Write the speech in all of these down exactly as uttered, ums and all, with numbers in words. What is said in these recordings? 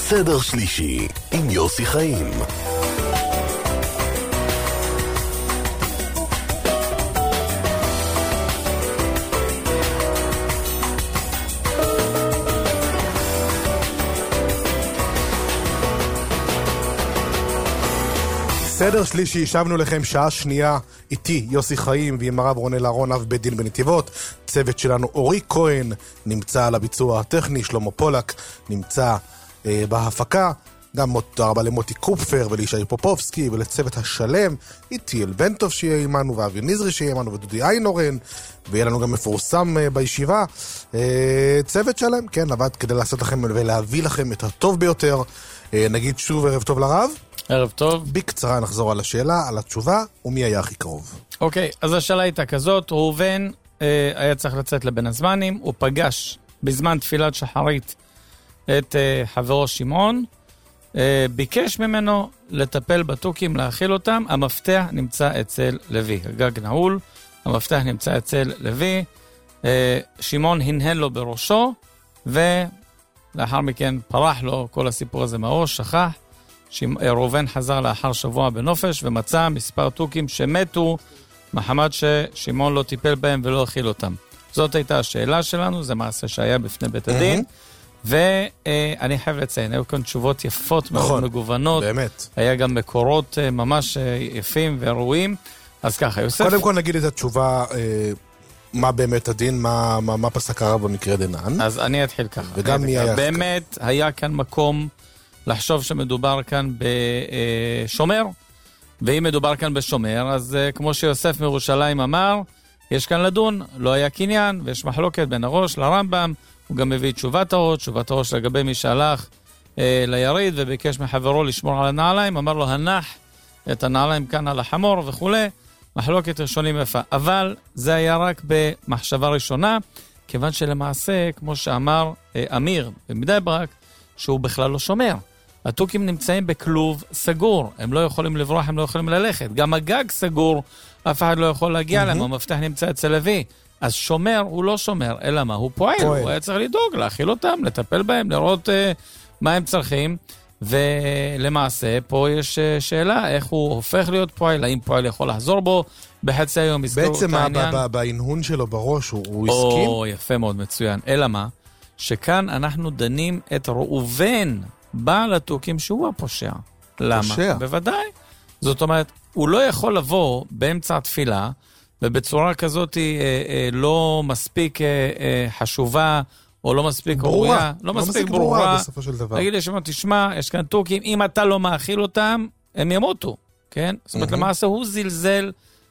סדר שלישי עם יוסי חיים. סדר שלישי, ישבנו לכם שעה שנייה איתי יוסי חיים ועם הרב רונל אהרון, אב בית דין בנתיבות. צוות שלנו אורי כהן נמצא על הביצוע הטכני, שלמה פולק נמצא אה, בהפקה, גם תודה רבה למוטי קופפר ולישי פופובסקי ולצוות השלם, איתי אל בנטוב שיהיה עמנו ואבי נזרי שיהיה עמנו ודודי איינורן, ויהיה לנו גם מפורסם אה, בישיבה. אה, צוות שלם, כן, עבד כדי לעשות לכם ולהביא לכם את הטוב ביותר. אה, נגיד שוב ערב טוב לרב. ערב טוב. בקצרה נחזור על השאלה, על התשובה, ומי היה הכי קרוב. אוקיי, אז השאלה הייתה כזאת, ראובן אה, היה צריך לצאת לבין הזמנים, הוא פגש בזמן תפילת שחרית את אה, חברו שמעון, אה, ביקש ממנו לטפל בתוכים, להאכיל אותם, המפתח נמצא אצל לוי, הגג נעול, המפתח נמצא אצל לוי, אה, שמעון הנהן לו בראשו, ולאחר מכן פרח לו כל הסיפור הזה מהראש, שכח, ראובן חזר לאחר שבוע בנופש ומצא מספר תוכים שמתו מחמת ששמעון לא טיפל בהם ולא הכיל אותם. זאת הייתה השאלה שלנו, זה מעשה שהיה בפני בית הדין, ואני חייב לציין, היו כאן תשובות יפות מאוד מגוונות, באמת. היה גם מקורות ממש יפים וראויים, אז ככה, יוסף... קודם כל נגיד את התשובה, מה באמת הדין, מה, מה, מה פסק הרב במקרה דנן. אז אני אתחיל ככה. וגם מי היה... באמת היה כאן מקום... לחשוב שמדובר כאן בשומר, ואם מדובר כאן בשומר, אז כמו שיוסף מירושלים אמר, יש כאן לדון, לא היה קניין, ויש מחלוקת בין הראש לרמב"ם, הוא גם מביא תשובת הראש, תשובת הראש לגבי מי שהלך אה, ליריד, וביקש מחברו לשמור על הנעליים, אמר לו, הנח את הנעליים כאן על החמור וכו', מחלוקת ראשונים יפה. אבל זה היה רק במחשבה ראשונה, כיוון שלמעשה, כמו שאמר אה, אמיר בבני ברק, שהוא בכלל לא שומר. התוכים נמצאים בכלוב סגור, הם לא יכולים לברוח, הם לא יכולים ללכת. גם הגג סגור, אף אחד לא יכול להגיע mm-hmm. להם, המפתח נמצא אצל לוי. אז שומר הוא לא שומר, אלא מה? הוא פועל, פועל. הוא היה צריך לדאוג, להאכיל אותם, לטפל בהם, לראות uh, מה הם צריכים. ולמעשה, פה יש uh, שאלה, איך הוא הופך להיות פועל, האם פועל יכול לחזור בו בחצי היום, בעצם בהנהון שלו בראש, הוא, הוא הסכים? או, יפה מאוד, מצוין. אלא מה? שכאן אנחנו דנים את ראובן, בעל התוכים שהוא הפושע. למה? פושע. בוודאי. זאת אומרת, הוא לא יכול לבוא באמצע התפילה, ובצורה כזאת אה, אה, לא מספיק אה, אה, חשובה, או לא מספיק ברורה. ראויה, לא, לא מספיק ברורה, ברורה בסופו של דבר. להגיד לשמוע, תשמע, יש כאן תוכים, אם אתה לא מאכיל אותם, הם ימותו. כן? זאת אומרת, למעשה הוא זלזל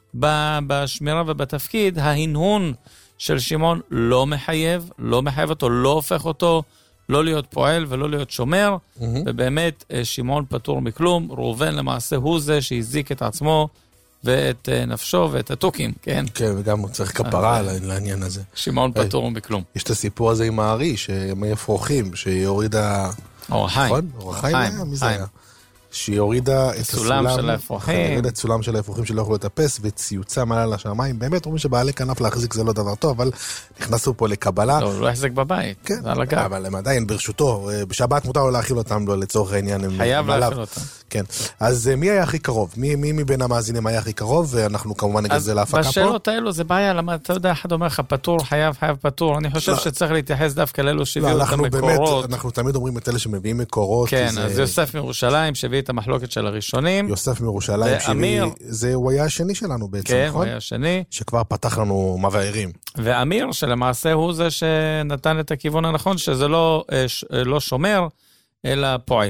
בשמירה ובתפקיד, ההנהון של שמעון לא מחייב, לא מחייב אותו, לא הופך אותו, לא להיות פועל ולא להיות שומר, mm-hmm. ובאמת שמעון פטור מכלום, ראובן למעשה הוא זה שהזיק את עצמו, ואת נפשו ואת התוכים, כן? כן, וגם הוא צריך כפרה לעניין הזה. שמעון פטור מכלום. יש את הסיפור הזה עם הארי, שמאפרוחים, שהיא הורידה... אור החיים. נכון? אור החיים היה? מי זה היה? שהיא הורידה את הסולם של האפרוחים. הורידה את סולם של האפרוחים שלא יכולו לטפס, וציוצה מעלה לשמיים. באמת, אומרים שבעלי כנף להחזיק זה לא דבר טוב, אבל נכנסו פה לקבלה. לא, הוא לא יחזיק בבית. כן, אבל הם עדיין ברשותו. בשבת מותר לו להאכיל אותם, לצורך העניין. חייב להאכיל אותם. כן. אז מי היה הכי קרוב? מי מבין המאזינים היה הכי קרוב? ואנחנו כמובן נגיד זה להפקה פה. בשאלות האלו זה בעיה, למה אתה יודע, אחד אומר לך פטור, חייב, חייב פטור. אני חושב שצריך להתייחס דווקא לאלו שהביאו את המקורות. אנחנו תמיד אומרים את אלה שמביאים מקורות. כן, אז יוסף מירושלים שהביא את המחלוקת של הראשונים. יוסף מירושלים שהביא, זה הוא היה השני שלנו בעצם, כן, נכון? הוא היה השני. שכבר פתח לנו מבארים. ואמיר שלמעשה הוא זה שנתן את הכיוון הנכון, שזה לא, לא שומר, אלא פועל.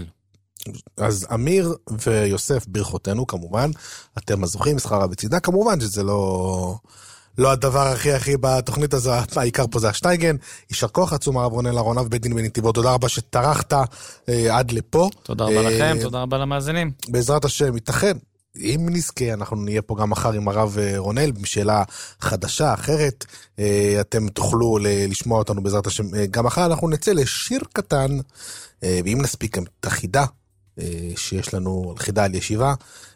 אז אמיר ויוסף ברכותינו כמובן, אתם הזוכים, שכרה בצידה, כמובן שזה לא, לא הדבר הכי הכי בתוכנית הזו, העיקר פה זה השטייגן, יישר כוח עצום הרב רונל אהרון, אב בית דין בנתיבות, תודה רבה שטרחת אה, עד לפה. תודה רבה אה, לכם, תודה רבה למאזינים. בעזרת השם, ייתכן, אם נזכה, אנחנו נהיה פה גם מחר עם הרב רונל, בשאלה חדשה, אחרת, אה, אתם תוכלו לשמוע אותנו בעזרת השם, אה, גם מחר אנחנו נצא לשיר קטן, אה, ואם נספיק את החידה, שיש לנו על חידה על ישיבה.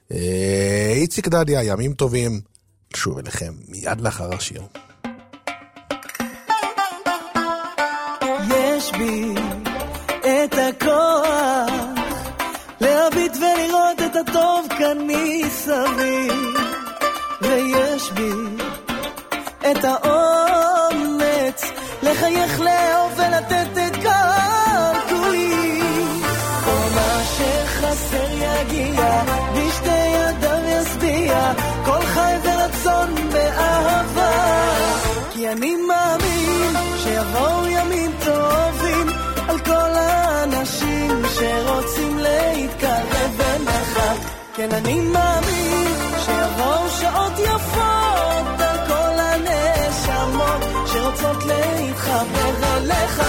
איציק דדיה, ימים טובים, שוב אליכם מיד לאחר השיר. יש בי את הכוח להביט ולראות את הטוב כאן מסביב, ויש בי את האומץ לחייך, לאהוב ולתת את כל כולי. כל מה שחסר יגיע, בשתי ידיו ישביע, כל חי ורצון באהבה. כי אני מאמין שיבואו ימים טובים על כל האנשים שרוצים להתקרב אליך. כן, אני מאמין שיבואו שעות יפות על כל הנשמות שרוצות להתחבר אליך.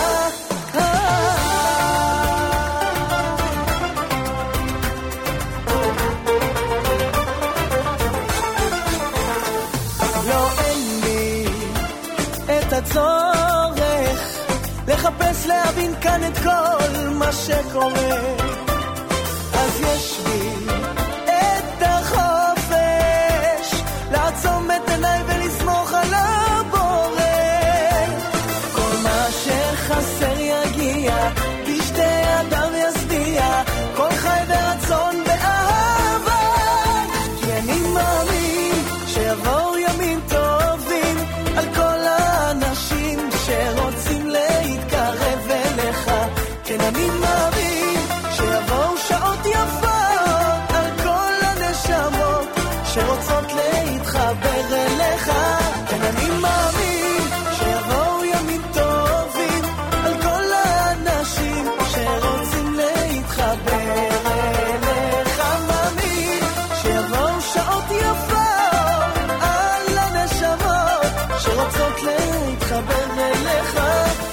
לא, אין לי את הצורך לחפש להבין כאן את כל מה שקורה, אז יש בי את החופש לעצום את עיניי ולסמוך על הבורא. כל מה שחסר יגיע, בשתי ידיו ישביע, כל חי ורצון באהבה. כי אני מאמין שיבואו ימים טובים על כל האנשים שרוצים להתקרב אליך. כן, אני מאמין שיבואו שעות יפות על כל הנשמות שרוצות להתחבר אליך. כן, אני מאמין שיבואו ימים טובים על כל האנשים שרוצים להתחבר אליך. מאמין שיבואו שעות יפות על הנשמות שרוצות להתחבר אליך.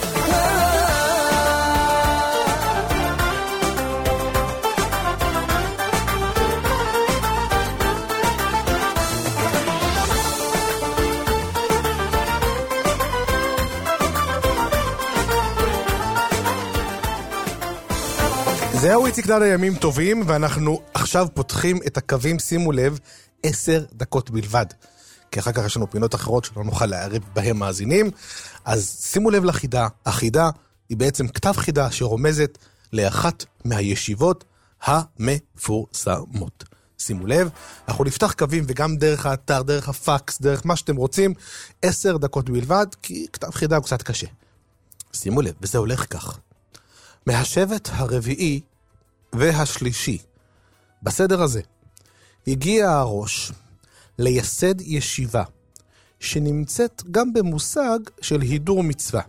זהו, איציק דנה, ימים טובים, ואנחנו עכשיו פותחים את הקווים, שימו לב, עשר דקות בלבד. כי אחר כך יש לנו פינות אחרות שלא נוכל לערב בהם מאזינים. אז שימו לב לחידה. החידה היא בעצם כתב חידה שרומזת לאחת מהישיבות המפורסמות. שימו לב, אנחנו נפתח קווים וגם דרך האתר, דרך הפקס, דרך מה שאתם רוצים, עשר דקות בלבד, כי כתב חידה הוא קצת קשה. שימו לב, וזה הולך כך. מהשבט הרביעי והשלישי, בסדר הזה, הגיע הראש לייסד ישיבה, שנמצאת גם במושג של הידור מצווה.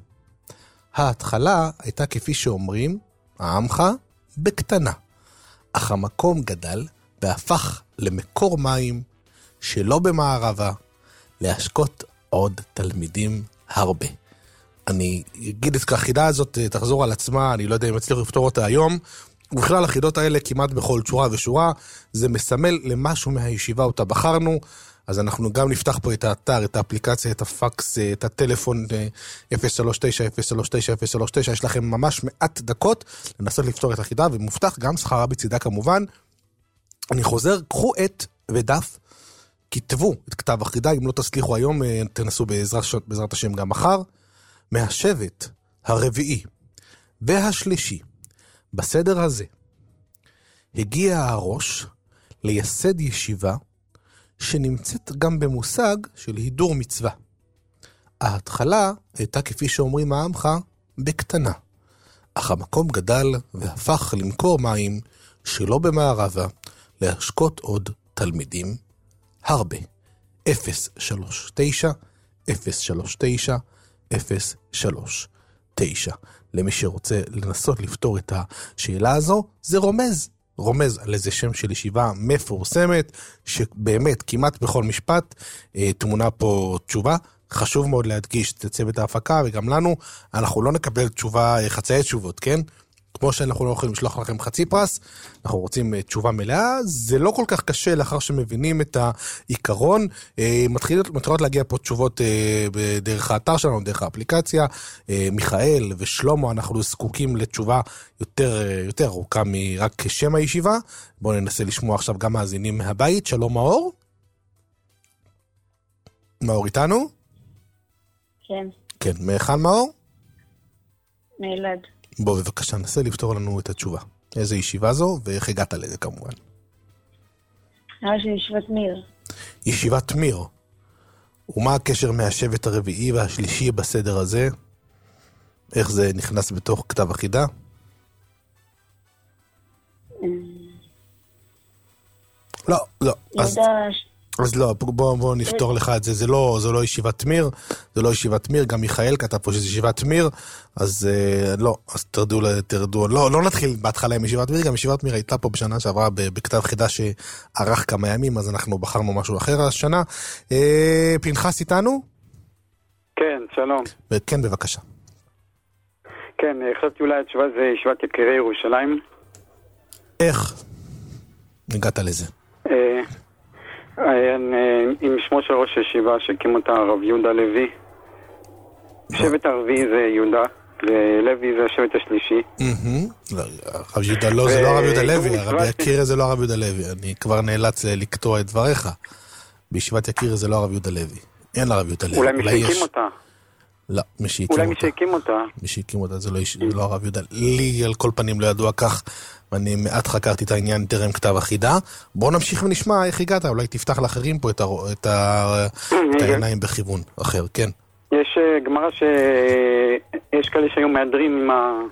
ההתחלה הייתה כפי שאומרים, העמך בקטנה, אך המקום גדל והפך למקור מים שלא במערבה, להשקות עוד תלמידים הרבה. אני אגיד את החידה הזאת, תחזור על עצמה, אני לא יודע אם אצליח לפתור אותה היום, ובכלל החידות האלה כמעט בכל שורה ושורה, זה מסמל למשהו מהישיבה אותה בחרנו, אז אנחנו גם נפתח פה את האתר, את האפליקציה, את הפקס, את הטלפון אפס שלוש תשע אפס שלוש תשע אפס שלוש תשע, יש לכם ממש מעט דקות לנסות לפתור את החידה, ומובטח גם שכרה בצידה כמובן. אני חוזר, קחו את ודף, כתבו את כתב החידה, אם לא תצליחו היום, תנסו בעזרת, בעזרת השם גם מחר. מהשבט הרביעי והשלישי, בסדר הזה, הגיע הראש לייסד ישיבה שנמצאת גם במושג של הידור מצווה. ההתחלה הייתה כפי שאומרים העמך בקטנה, אך המקום גדל והפך למקור מים שלא במערבה, להשקות עוד תלמידים הרבה. אפס שלוש תשע אפס שלוש תשע אפס שלוש תשע. למי שרוצה לנסות לפתור את השאלה הזו, זה רומז. רומז על איזה שם של ישיבה מפורסמת, שבאמת כמעט בכל משפט אה, תמונה פה תשובה. חשוב מאוד להדגיש את צוות ההפקה וגם לנו, אנחנו לא נקבל תשובה, חצאי תשובות, כן? כמו שאנחנו לא יכולים לשלוח לכם חצי פרס, אנחנו רוצים תשובה מלאה, זה לא כל כך קשה לאחר שמבינים את העיקרון, מתחילות, מתחילות להגיע פה תשובות דרך האתר שלנו, דרך האפליקציה, מיכאל ושלמה, אנחנו זקוקים לתשובה יותר, יותר ארוכה מרק שם הישיבה, בואו ננסה לשמוע עכשיו גם מאזינים מהבית. שלום מאור. מאור איתנו? כן. כן, מאחד מאור? מאלעד. בוא בבקשה, נסה לפתור לנו את התשובה. איזה ישיבה זו, ואיך הגעת לזה כמובן. היה של ישיבת מיר. ישיבת מיר. ומה הקשר מהשבט הרביעי והשלישי בסדר הזה? איך זה נכנס בתוך כתב החידה? לא, לא. אז, אז לא, בוא, בוא נפתור לך את זה. זה לא, זה לא ישיבת מיר, זה לא ישיבת מיר, גם מיכאל כתב פה שזה ישיבת מיר, אז לא, אז תרדו, תרדו, לא, לא נתחיל בהתחלה עם ישיבת מיר, גם ישיבת מיר הייתה פה בשנה שעברה בכתב חידה שערך כמה ימים, אז אנחנו בחרנו משהו אחר השנה. פנחס איתנו? כן, שלום. כן, בבקשה. כן, חשבתי אולי התשובה זה ישיבת יקירי ירושלים. איך? הגעת לזה. עם שמו של ראש הישיבה שהקים אותה הרב יהודה לוי. שבט הרביעי זה יהודה, ולוי זה השבט השלישי. הרב יהודה לא, זה לא הרב יהודה לוי, הרב יקיר זה לא הרב יהודה לוי. אני כבר נאלץ לקטוע את דבריך. בישיבת יקיר זה לא הרב יהודה לוי. אין הרב יהודה לוי. אולי מי שהקים אותה. לא, מי שהקים אותה. אולי מי שהקים אותה. מי שהקים אותה זה לא הרב יהודה. לי על כל פנים לא ידוע כך, ואני מעט חקרתי את העניין טרם כתב החידה. בואו נמשיך ונשמע איך הגעת, אולי תפתח לאחרים פה את העיניים בכיוון אחר, כן. יש גמרא שיש כאלה שהיו מהדרים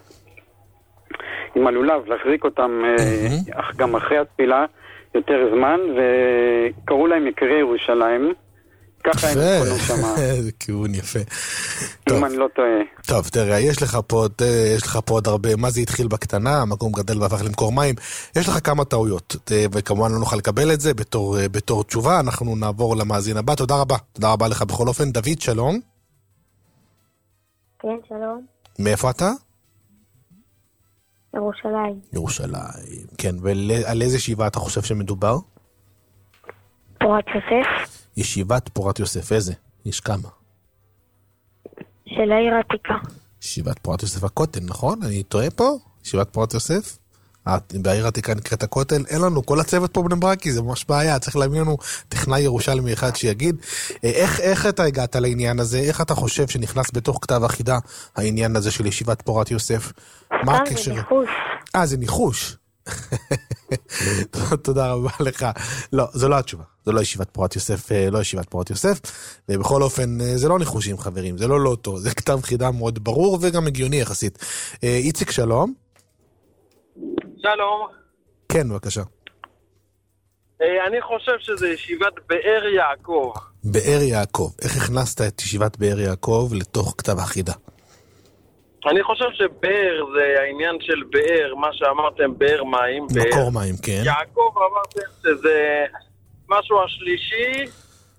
עם הלולב, להחזיק אותם גם אחרי התפילה יותר זמן, וקראו להם יקירי ירושלים. ככה הם קונו שמה. זה כיוון יפה. אם אני לא טועה. טוב, תראה, יש לך פה, יש לך פה עוד הרבה, מה זה התחיל בקטנה, המקום גדל והפך למקור מים, יש לך כמה טעויות, וכמובן לא נוכל לקבל את זה בתור, בתור תשובה, אנחנו נעבור למאזין הבא, תודה רבה, תודה רבה לך בכל אופן, דוד, שלום. כן, שלום. מאיפה אתה? ירושלים. ירושלים, כן, ועל איזה ישיבה אתה חושב שמדובר? פורת יוסף. ישיבת פורת יוסף, איזה? יש כמה. של העיר העתיקה. ישיבת פורת יוסף הכותל, נכון? אני טועה פה? ישיבת פורת יוסף? בעיר העתיקה נקראת הכותל? אין לנו, כל הצוות פה בני ברקי, זה ממש בעיה, צריך להבין לנו טכנאי ירושלמי אחד שיגיד. איך, איך אתה הגעת לעניין הזה? איך אתה חושב שנכנס בתוך כתב החידה העניין הזה של ישיבת פורת יוסף? מה הקשר? זה ניחוש. אה, זה ניחוש. תודה רבה לך. לא, זו לא התשובה. זו לא ישיבת פורת יוסף, לא ישיבת פורת יוסף. ובכל אופן, זה לא ניחושים, חברים. זה לא לוטו. זה כתב חידה מאוד ברור וגם הגיוני יחסית. איציק, שלום. שלום. כן, בבקשה. אני חושב שזה ישיבת באר יעקב. באר יעקב. איך הכנסת את ישיבת באר יעקב לתוך כתב החידה? אני חושב שבאר זה העניין של באר, מה שאמרתם, באר מים. מקור מים, כן. יעקב אמרתם שזה משהו השלישי.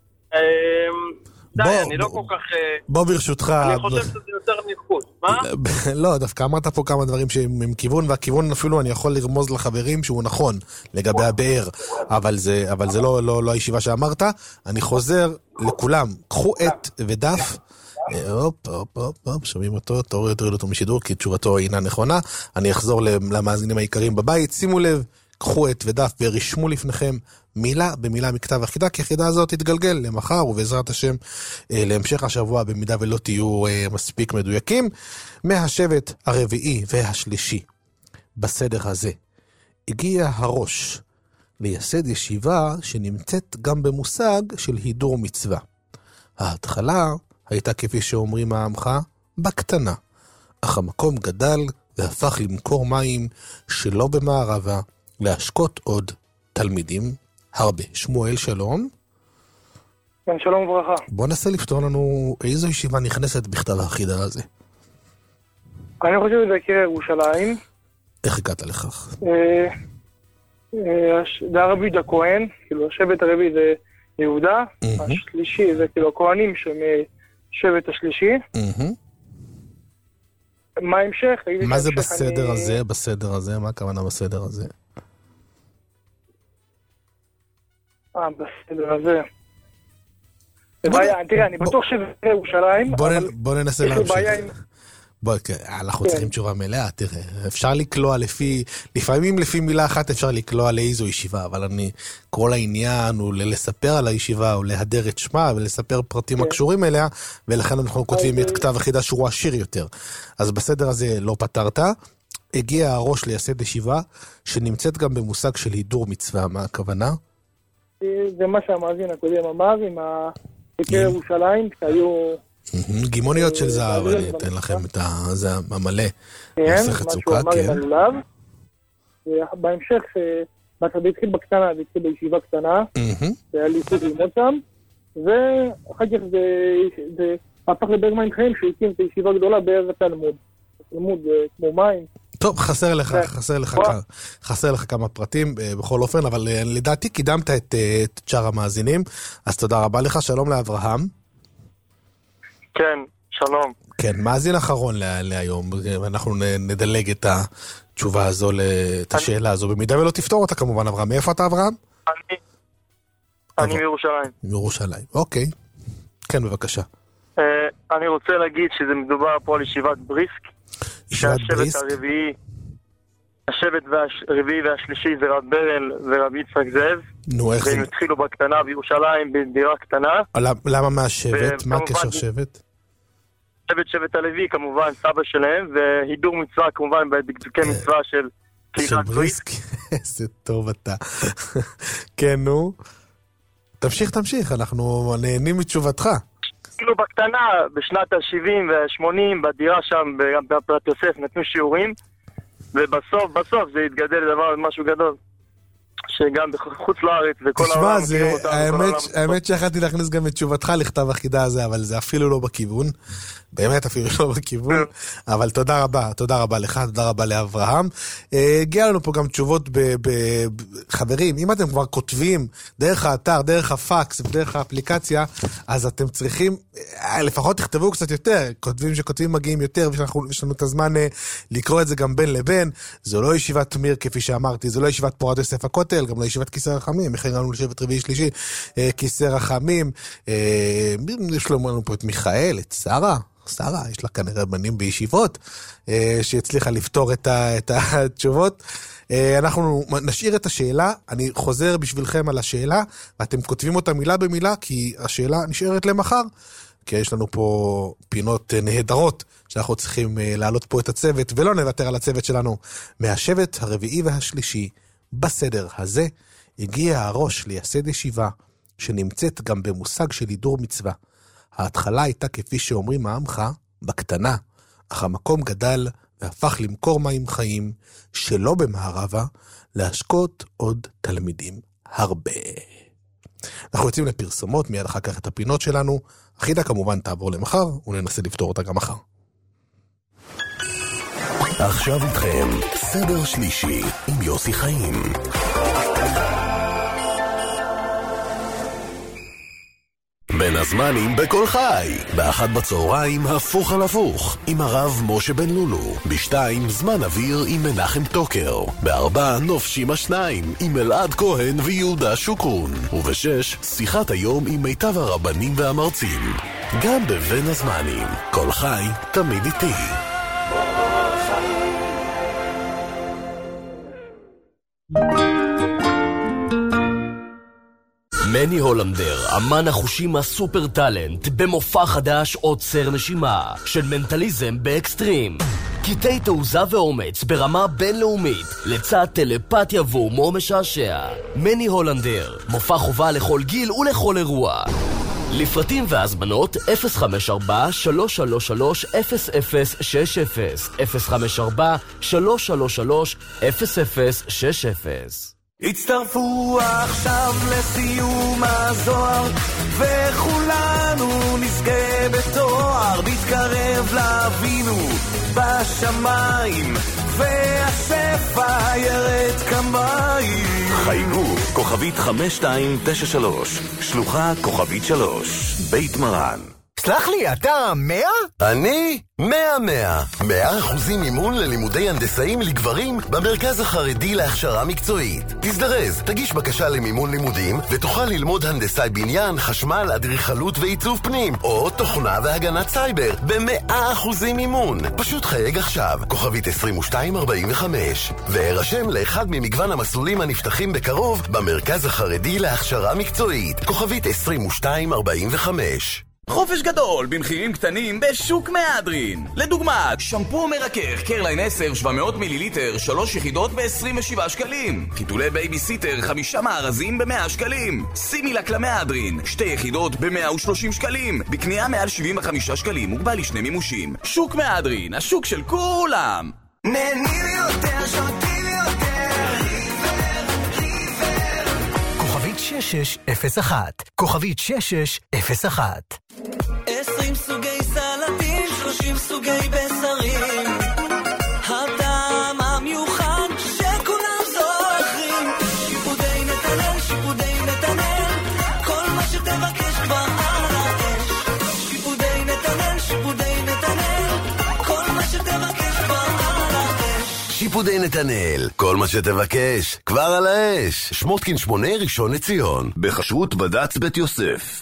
די, אני לא כל כך... בוא ברשותך... אני חושב שזה יותר ניחוש. מה? לא, דווקא אמרת פה כמה דברים שהם כיוון, והכיוון אפילו אני יכול לרמוז לחברים שהוא נכון לגבי הבאר, אבל זה, אבל זה לא, לא, לא הישיבה שאמרת. אני חוזר לכולם, קחו עט ודף, הופ, הופ, הופ, הופ, שומעים אותו, תורידו יותר אותו משידור, כי תשובתו אינה נכונה. אני אחזור למאזינים העיקריים בבית, שימו לב, קחו עט ודף ורשמו לפניכם מילה במילה מכתב החידה, כי החידה הזאת תתגלגל למחר ובעזרת השם להמשך השבוע במידה ולא תהיו מספיק מדויקים. מהשבט הרביעי והשלישי בסדר הזה הגיע הראש לייסד ישיבה שנמצאת גם במושג של הידור מצווה. ההתחלה הייתה כפי שאומרים העמך בקטנה, אך המקום גדל והפך למקור מים שלא במערבה להשקות עוד תלמידים הרבה. שמואל, שלום. כן, שלום וברכה. בוא ננסה לפתור לנו איזו ישיבה נכנסת בכתב החידה הזה. אני חושב שזה יקיר ירושלים. איך הגעת לכך? זה הרבי יהודה כהן, כאילו השבט הרבי זה יהודה, השלישי זה כאילו הכהנים שבט השלישי. מה ההמשך? מה זה בסדר הזה? בסדר הזה? מה הכוונה בסדר הזה? אה, בסדר הזה. תראה, אני בטוח שזה ירושלים. בוא ננסה להמשיך. בוא, אנחנו צריכים תשובה מלאה, תראה, אפשר לקלוע לפי, לפעמים לפי מילה אחת אפשר לקלוע לאיזו ישיבה, אבל אני, כל העניין הוא לספר על הישיבה, או להדר את שמה, ולספר פרטים הקשורים אליה, ולכן אנחנו כותבים את כתב החידה שהוא עשיר יותר. אז בסדר הזה לא פתרת, הגיע הראש לייסד ישיבה, שנמצאת גם במושג של הידור מצווה, מה הכוונה? זה מה שהמאזין הקודם אמר, עם יקר ירושלים, שהיו... גימוניות של זהב, אני אתן לכם את זה המלא. כן, מה שהוא אמר עם הלולב. בהמשך, זה התחיל בקטנה, זה התחיל בישיבה קטנה, והיה לי זכות ללמוד שם, ואחר כך זה הפך לבאר מים חיים, שהקים את הישיבה גדולה באר התלמוד. תלמוד כמו מים. טוב, חסר לך, חסר לך, חסר לך כמה פרטים בכל אופן, אבל לדעתי קידמת את שאר המאזינים, אז תודה רבה לך, שלום לאברהם. כן, שלום. כן, מאזין אחרון להיום, אנחנו נדלג את התשובה הזו, את השאלה הזו, במידה ולא תפתור אותה כמובן, אברהם. מאיפה אתה, אברהם? אני, אני מירושלים. מירושלים, אוקיי. כן, בבקשה. אני רוצה להגיד שזה מדובר פה על ישיבת בריסק. ישיבת בריסק? השבט הרביעי, השבט הרביעי והשלישי זה רב ברל ורב יצחק זאב. נו, איך זה? והם התחילו בקטנה בירושלים, בדירה קטנה. למה מהשבט? מה הקשר שבט? שבט שבט הלוי, כמובן, סבא שלהם, והידור מצווה, כמובן, בדקדוקי מצווה של של בריסק. איזה טוב אתה. כן, נו. תמשיך, תמשיך, אנחנו נהנים מתשובתך. כאילו בקטנה, בשנת ה-שבעים וה-שמונים, בדירה שם, בפרט יוסף, נתנו שיעורים, ובסוף, בסוף זה התגדל לדבר משהו גדול. שגם בחוץ לארץ וכל העולם... תשמע, האמת שיכלתי להכניס גם את תשובתך לכתב החידה הזה, אבל זה אפילו לא בכיוון. באמת אפילו לא בכיוון. אבל תודה רבה, תודה רבה לך, תודה רבה לאברהם. הגיע לנו פה גם תשובות בחברים. אם אתם כבר כותבים דרך האתר, דרך הפקס ודרך האפליקציה, אז אתם צריכים, לפחות תכתבו קצת יותר. כותבים שכותבים מגיעים יותר, ויש לנו את הזמן לקרוא את זה גם בין לבין. זו לא ישיבת מיר, כפי שאמרתי, זו לא ישיבת פורת יוסף הכותל, גם לישיבת כיסא רחמים, איך הגענו לשבט רביעי שלישי, כיסא רחמים, יש לנו פה את מיכאל, את שרה, שרה, יש לה כנראה בנים בישיבות, שהצליחה לפתור את התשובות. אנחנו נשאיר את השאלה, אני חוזר בשבילכם על השאלה, ואתם כותבים אותה מילה במילה, כי השאלה נשארת למחר, כי יש לנו פה פינות נהדרות, שאנחנו צריכים להעלות פה את הצוות, ולא נוותר על הצוות שלנו, מהשבט הרביעי והשלישי, בסדר הזה הגיע הראש לייסד ישיבה שנמצאת גם במושג של הידור מצווה. ההתחלה הייתה כפי שאומרים העמך בקטנה, אך המקום גדל והפך למקור מים חיים שלא במערבה להשקות עוד תלמידים הרבה. אנחנו יוצאים לפרסומות, מיד אחר כך את הפינות שלנו. החידה כמובן תעבור למחר וננסה לפתור אותה גם מחר. עכשיו איתכם, סדר שלישי עם יוסי חיים. בין הזמנים בכל חי. באחד בצהריים הפוך על הפוך עם הרב משה בן לולו. בשתיים זמן אוויר עם מנחם טוקר. בארבע נופשים השניים עם אלעד כהן ויהודה שוקרון. ובשש שיחת היום עם מיטב הרבנים והמרצים. גם בבין הזמנים. כל חי תמיד איתי. מני הולנדר, אמן החושים הסופר טלנט, במופע חדש עוצר נשימה של מנטליזם באקסטרים. קטעי תעוזה ואומץ ברמה בינלאומית, לצד טלפתיה והומור משעשע. מני הולנדר, מופע חובה לכל גיל ולכל אירוע. לפרטים והזמנות אפס חמש ארבע שלוש שלוש שלוש אפס אפס שש אפס אפס חמש ארבע שלוש שלוש שלוש אפס אפס שש אפס. הצטרפו עכשיו לסיום הזוהר וכולנו נזכה בתואר, נתקרב לאבינו בשמיים והשפע ירד כמים. חייגו כוכבית חמש שתיים תשע שלוש, שלוחה כוכבית שלוש, בית מרן. סלח לי, אתה מאה? אני מאה מאה. מאה אחוזים מימון ללימודי הנדסאים לגברים במרכז החרדי להכשרה מקצועית. תזדרז, תגיש בקשה למימון לימודים ותוכל ללמוד הנדסאי בניין, חשמל, אדריכלות ועיצוב פנים או תוכנה והגנת סייבר ב-מאה אחוזים מימון. פשוט חייג עכשיו, כוכבית עשרים ושתיים ארבעים וחמש, והירשם לאחד ממגוון המסלולים הנפתחים בקרוב במרכז החרדי להכשרה מקצועית, כוכבית עשרים ושתיים ארבעים וחמש. חופש גדול במחירים קטנים בשוק מהדרין. לדוגמה, שמפו מרכך קרליין עשר שבע מאות מיליליטר, שלוש יחידות ב-עשרים ושבעה שקלים. חיתולי בייביסיטר חמישה מארזים ב-מאה שקלים. שימי לק למהדרין, שתי יחידות ב-מאה ושלושים שקלים. בקנייה מעל שבעים וחמישה שקלים, מוגבל לשני מימושים. שוק מהדרין, השוק של כולם. נהנים יותר, שותים יותר, ריבר, ריבר. כוכבית שש שש אפס אחת, כוכבית שש שש אפס אחת. עשרים סוגי סלטים, שלושים סוגי בשרים, הטעם המיוחד שכולם זוכרים. שיפודי נתנאל, שיפודי נתנאל, כל מה שתבקש כבר על האש. שיפודי נתנאל, שיפודי נתנאל, כל מה שתבקש כבר על האש. שיפודי נתנאל, כל מה שתבקש כבר על האש. שמותקין שמונה, ראשון לציון, בחשרות בד"ץ בית יוסף.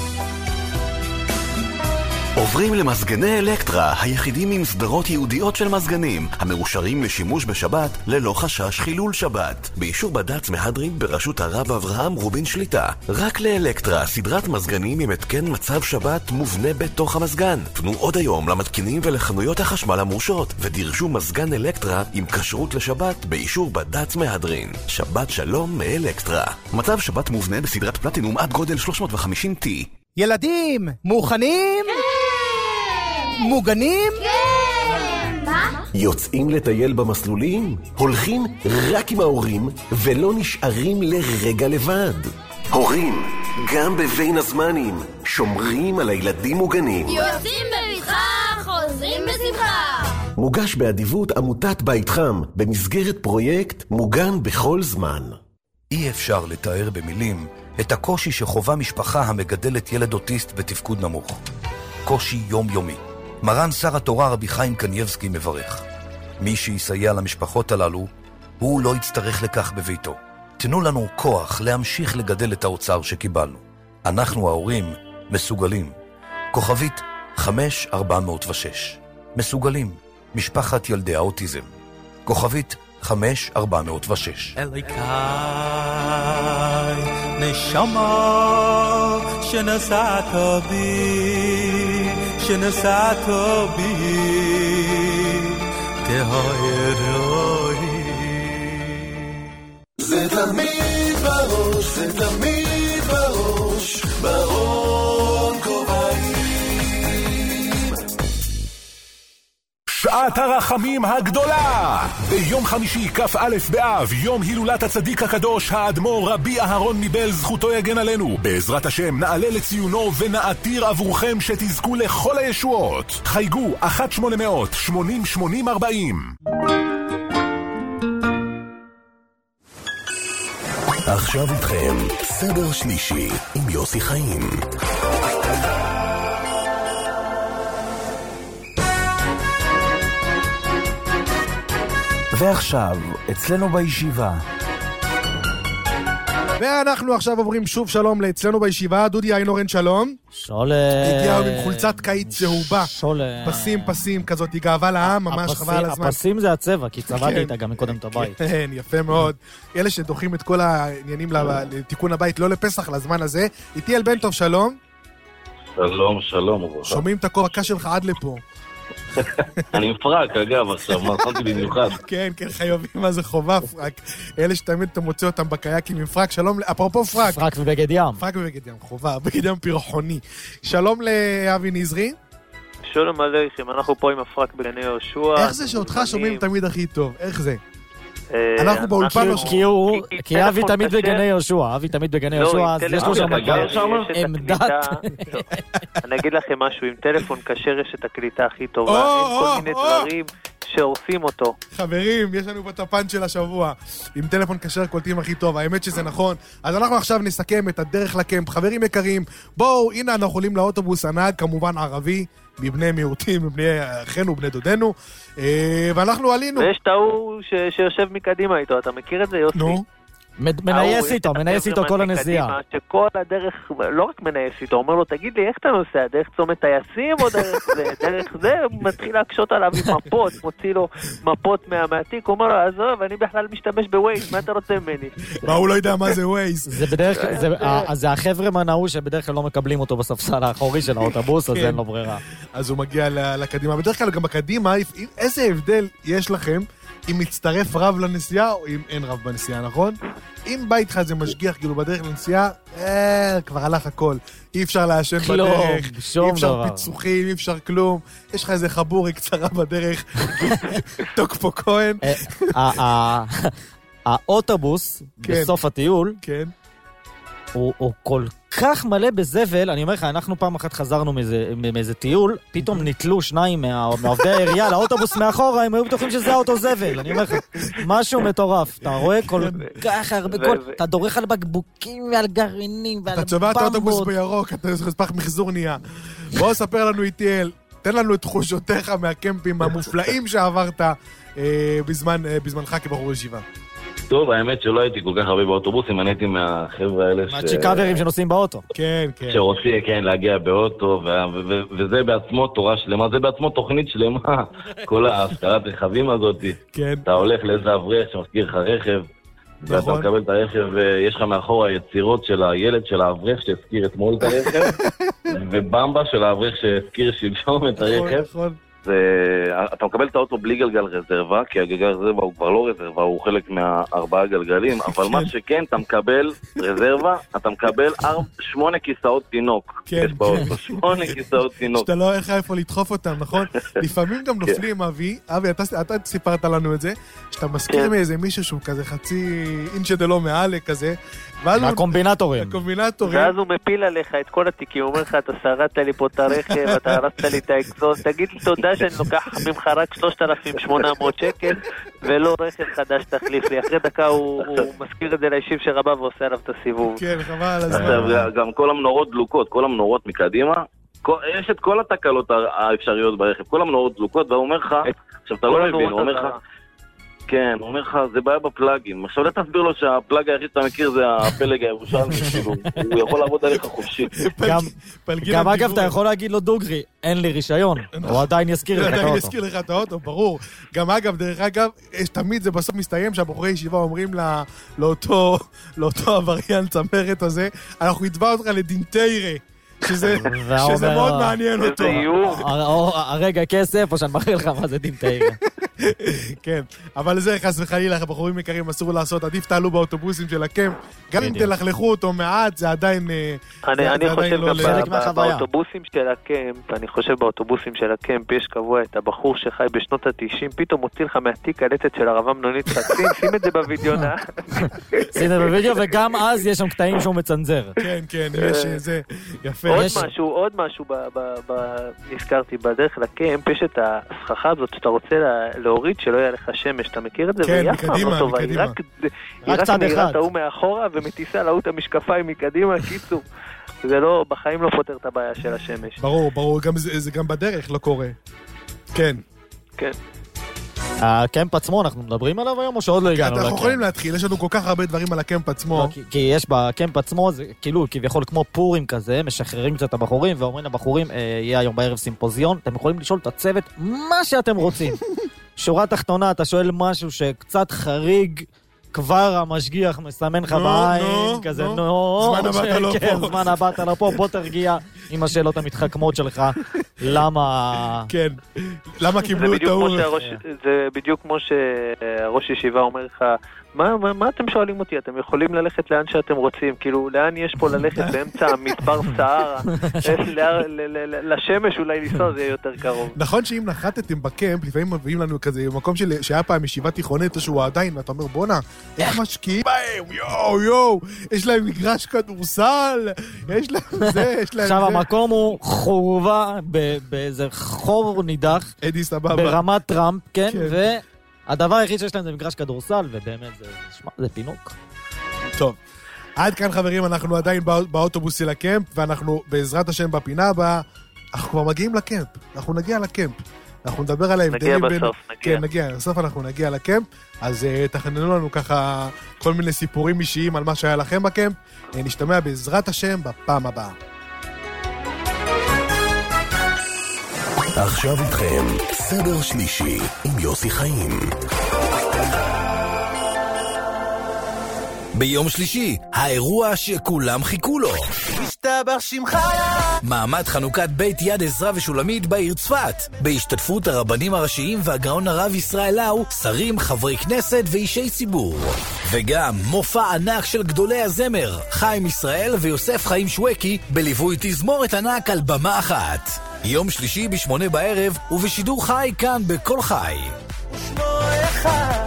עוברים למזגני אלקטרה, היחידים עם סדרות ייעודיות של מזגנים, המאושרים לשימוש בשבת ללא חשש חילול שבת. באישור בד"ץ מהדרין בראשות הרב אברהם רובין שליטה. רק לאלקטרה, סדרת מזגנים עם התקן מצב שבת מובנה בתוך המזגן. פנו עוד היום למתקינים ולחנויות החשמל המורשות, ודרשו מזגן אלקטרה עם כשרות לשבת באישור בד"ץ מהדרין. שבת שלום מאלקטרה. מצב שבת מובנה בסדרת פלטינום עד גודל שלוש מאות וחמישים טי. ילדים, מוכנים? כן! מוגנים? כן! מה? יוצאים לטייל במסלולים? הולכים רק עם ההורים ולא נשארים לרגע לבד. הורים, גם בבין הזמנים, שומרים על הילדים מוגנים. יוצאים בבטחה, חוזרים בשמחה. מוגש באדיבות עמותת בית חם במסגרת פרויקט מוגן בכל זמן. אי אפשר לתאר במילים את הקושי שחובה משפחה המגדלת ילד אוטיסט בתפקוד נמוך. קושי יומיומי. מרן שר התורה רבי חיים קנייבסקי מברך. מי שיסייע למשפחות הללו, הוא לא יצטרך לכך בביתו. תנו לנו כוח להמשיך לגדל את האוצר שקיבלנו. אנחנו ההורים מסוגלים. כוכבית חמש ארבע מאות ושש. מסוגלים. משפחת ילדי האוטיזם. כוכבית חמש ארבע מאות ושש. אליקאי נשמה שנסעת בי, שנסעת בי, תהרוי. זה תמיד בראש, זה תמיד בראש, ברון כובעים. שעת הרחמים הגדולה! ביום חמישי כ"א באב, יום הילולת הצדיק הקדוש האדמו"ר רבי אהרון מבעלז זכותו יגן עלינו. בעזרת השם נעלה לציונו ונעתיר עבורכם שתזכו לכל הישועות. חייגו אחת שמונה מאות שמונים שמונים ארבעים. עכשיו איתכם סדר שלישי עם יוסי חיים. ועכשיו, אצלנו בישיבה. ואנחנו עכשיו עוברים שוב שלום לאצלנו בישיבה. דודי איינורן, שלום. שולם. הגיע עם חולצת קיץ צהובה. שולם. פסים, פסים, כזאת, היא גאווה לעם, ממש חבל על הזמן. הפסים זה הצבע, כי צבעתי איתה גם מקודם את הבית. כן, יפה מאוד. אלה שדוחים את כל העניינים לתיקון הבית, לא לפסח, לזמן הזה. איתי אל בן טוב, שלום. שלום, שלום. שומעים את הקור הקש שלך עד לפה. אני מפרק, אגב, עכשיו, מרחנתי במיוחד. כן, כן, חייבים, מה זה חובה, פרק. אלה שתמיד אתה מוצא אותם בקייקים עם פרק, שלום, אפרופו פרק. פרק ובגד ים. פרק ובגד ים, חובה, בגד ים פירחוני. שלום לאבי נזרי. שלום עליכם, אנחנו פה עם הפרק בגני יהושע. איך זה שאותך שומעים תמיד הכי טוב? איך זה? אנחנו באולפן כי אבי תמיד בגני יהושע, אבי תמיד בגני יהושע, אז יש לו שם עמדת. אני אגיד לכם משהו, עם טלפון קשה רשת הקליטה הכי טובה, עם כל מיני דברים שהורסים אותו. חברים, יש לנו פה את הפאנץ' של השבוע. עם טלפון כשר קולטים הכי טוב, האמת שזה נכון. אז אנחנו עכשיו נסכם את הדרך לקמפ. חברים יקרים, בואו, הנה אנחנו עולים לאוטובוס, הנהג כמובן ערבי, מבני מיעוטים, מבני אחינו, בני דודנו, ואנחנו עלינו. ויש טעו שיושב מקדימה איתו, אתה מכיר את זה, יוסי? נו. מנייס איתו, מנייס איתו כל הנסיעה. שכל הדרך, לא רק מנייס איתו, אומר לו, תגיד לי, איך אתה נוסע? דרך צומת טייסים או דרך זה? דרך זה, הוא מתחיל להקשות עליו עם מפות, מוציא לו מפות מהמעתיק, הוא אומר לו, עזוב, אני בכלל משתמש בווייז, מה אתה רוצה ממני? מה, הוא לא יודע מה זה ווייז? זה בדרך כלל, זה החבר'ה מנעו שבדרך כלל לא מקבלים אותו בספסל האחורי של האוטובוס, אז אין לו ברירה. אז הוא מגיע לקדימה. בדרך כלל גם בקדימה, איזה הבדל יש לכם אם מצטרף רב לנסיעה או אם אין רב בנסיעה, נכון? אם בא איתך זה משגיח, כאילו בדרך לנסיעה, אה, כבר הלך הכל. אי אפשר לעשן בדרך, אי אפשר פיצוחים, אי אפשר כלום. יש לך איזה חבורי קצרה בדרך, תוק פה כהן. האוטובוס בסוף הטיול, הוא כל כך מלא בזבל, אני אומר לך, אנחנו פעם אחת חזרנו מאיזה טיול, פתאום נתלו שניים מעובדי העירייה לאוטובוס מאחורה, הם היו בטוחים שזה האוטו זבל, אני אומר לך, משהו מטורף, אתה רואה כל כך הרבה, אתה דורך על בקבוקים ועל גרעינים ועל במבות. אתה צובע את האוטובוס בירוק, אתה ספח מחזור נהיה. בוא ספר לנו איטיאל, תן לנו את תחושותיך מהקמפים המופלאים שעברת בזמנך כבחור ישיבה. טוב, האמת שלא הייתי כל כך הרבה באוטובוסים, אני הייתי מהחבר'ה האלה ש... מהצ'יקאברים שנוסעים באוטו. כן, כן. שרוצים, כן, להגיע באוטו, וזה בעצמו תורה שלמה, זה בעצמו תוכנית שלמה, כל ההשכרת רכבים הזאת. כן. אתה הולך לאיזה אברך שמזכיר לך רכב, ואתה מקבל את הרכב, ויש לך מאחור היצירות של הילד של האברך שהזכיר אתמול את הרכב, ובמבה של האברך שהזכיר שלשום את הרכב. נכון. אתה מקבל את האוטו בלי גלגל רזרבה, כי הגלגל רזרבה הוא כבר לא רזרבה, הוא חלק מהארבעה גלגלים, אבל מה שכן, אתה מקבל רזרבה, אתה מקבל שמונה כיסאות תינוק. יש באוטו, שמונה כיסאות תינוק. שאתה לא איך איפה לדחוף אותם, נכון? לפעמים גם נופלים, אבי, אבי, אתה סיפרת לנו את זה, שאתה מזכיר מאיזה מישהו שהוא כזה חצי אינצ'ה דלו מעלה כזה, מהקומבינטורים. ואז הוא מפיל עליך את כל התיקים, הוא אומר לך, אתה שרדת לי פה את הרכב, אתה הרסת לי את האקזוס, תגיד לי תודה שאני לוקח ממך רק שלושת אלפים ושמונה מאות שקל, ולא רכב חדש תחליף לי. אחרי דקה הוא מזכיר את זה לישיב שרבה ועושה עליו את הסיבוב. כן, חבל על הזמן. גם כל המנורות דלוקות, כל המנורות מקדימה, יש את כל התקלות האפשריות ברכב, כל המנורות דלוקות, והוא אומר לך, עכשיו אתה לא מבין, הוא אומר לך, כן, הוא אומר לך, זה בעיה בפלאגים. עכשיו לא תסביר לו שהפלאג היחיד שאתה מכיר זה הפלג הירושלמי, כאילו, הוא יכול לעבוד עליך חופשי. גם אגב, אתה יכול להגיד לו דוגרי, אין לי רישיון, הוא עדיין יזכיר לך את האוטו. הוא עדיין יזכיר לך את האוטו, ברור. גם אגב, דרך אגב, תמיד זה בסוף מסתיים שהבחורי ישיבה אומרים לאותו עבריין צמרת הזה, אנחנו נתבע אותך לדינטיירה. שזה מאוד מעניין אותו. הרגע כסף, או שאני מכיר לך מה זה דינטיירה. כן, אבל זה חס וחלילה, בחורים יקרים אסור לעשות, עדיף תעלו באוטובוסים של הקמפ, גם אם תלכלכו אותו מעט, זה עדיין אני חושב גם באוטובוסים של הקמפ, אני חושב באוטובוסים של הקמפ, יש קבוע את הבחור שחי בשנות ה-תשעים, פתאום מוציא לך מהתיק הלצת של הרב מנונית חצים, שים את זה בווידאו, נא. שים את זה בווידאו, וגם אז יש שם קטעים שהוא מצנזר. כן, כן, יש זה, יפה. עוד משהו, עוד משהו, נזכרתי, בדרך לקמפ, יש את הסככה הזאת שאתה רוצה להוריד שלא יהיה לך שמש, אתה מכיר את זה? כן, מקדימה, מקדימה. היא רק נראית ההוא מאחורה ומטיסה להוא את המשקפיים מקדימה, קיצור. זה לא, בחיים לא פותר את הבעיה של השמש. ברור, ברור, זה גם בדרך לא קורה. כן. כן. הקמפ עצמו, אנחנו מדברים עליו היום או שעוד לא הגענו? אנחנו יכולים להתחיל, יש לנו כל כך הרבה דברים על הקמפ עצמו. כי יש בקמפ עצמו, זה כאילו כביכול כמו פורים כזה, משחררים קצת הבחורים ואומרים לבחורים, יהיה היום בערב סימפוזיון, אתם יכולים לשאול את הצוות מה שאתם רוצים. שורה תחתונה, אתה שואל משהו שקצת חריג, כבר המשגיח מסמן לך בעין, כזה נו, זמן הבאת לא פה. זמן הבאת לא פה, בוא תרגיע עם השאלות המתחכמות שלך, למה... כן, למה קיבלו את האור? זה בדיוק כמו שהראש ישיבה אומר לך, מה, מה אתם שואלים אותי? אתם יכולים ללכת לאן שאתם רוצים, כאילו, לאן יש פה ללכת באמצע המדבר סהרה? לשמש אולי לנסוע זה יותר קרוב. נכון שאם נחתתם בקמפ, לפעמים מביאים לנו כזה, במקום שהיה פעם ישיבה תיכונית, שהוא עדיין, ואתה אומר, בונה, איך משקיעים בהם? יואו, יואו, יש להם מגרש כדורסל, יש להם זה, יש להם זה. עכשיו, המקום הוא חורבה באיזה חור נידח. אדי סבבה. ברמת טראמפ, כן, והדבר היחיד שיש להם זה מגרש כדורסל, ובאמת זה פינוק. טוב. עד כאן חברים, אנחנו עדיין באוטובוס של הקמפ, ואנחנו בעזרת השם בפינה הבאה, אנחנו כבר מגיעים לקמפ, אנחנו נגיע לקמפ, אנחנו נדבר על ההבדלים בין... נגיע בסוף, נגיע. כן, נגיע, בסוף אנחנו נגיע לקמפ, אז uh, תכננו לנו ככה כל מיני סיפורים אישיים על מה שהיה לכם בקמפ, uh, נשתמע בעזרת השם בפעם הבאה. עכשיו איתכם, סדר שלישי עם יוסי חיים. ביום שלישי, האירוע שכולם חיכו לו. משתבח שמך. מעמד חנוכת בית יד עזרא ושולמית בעיר צפת. בהשתתפות הרבנים הראשיים והגאון הרב ישראל לאו, שרים, חברי כנסת ואישי ציבור. וגם מופע ענק של גדולי הזמר, חיים ישראל ויוסף חיים שווקי, בליווי תזמורת ענק על במה אחת. יום שלישי בשמונה בערב ובשידור חי כאן בכל חי. שמוע אחד.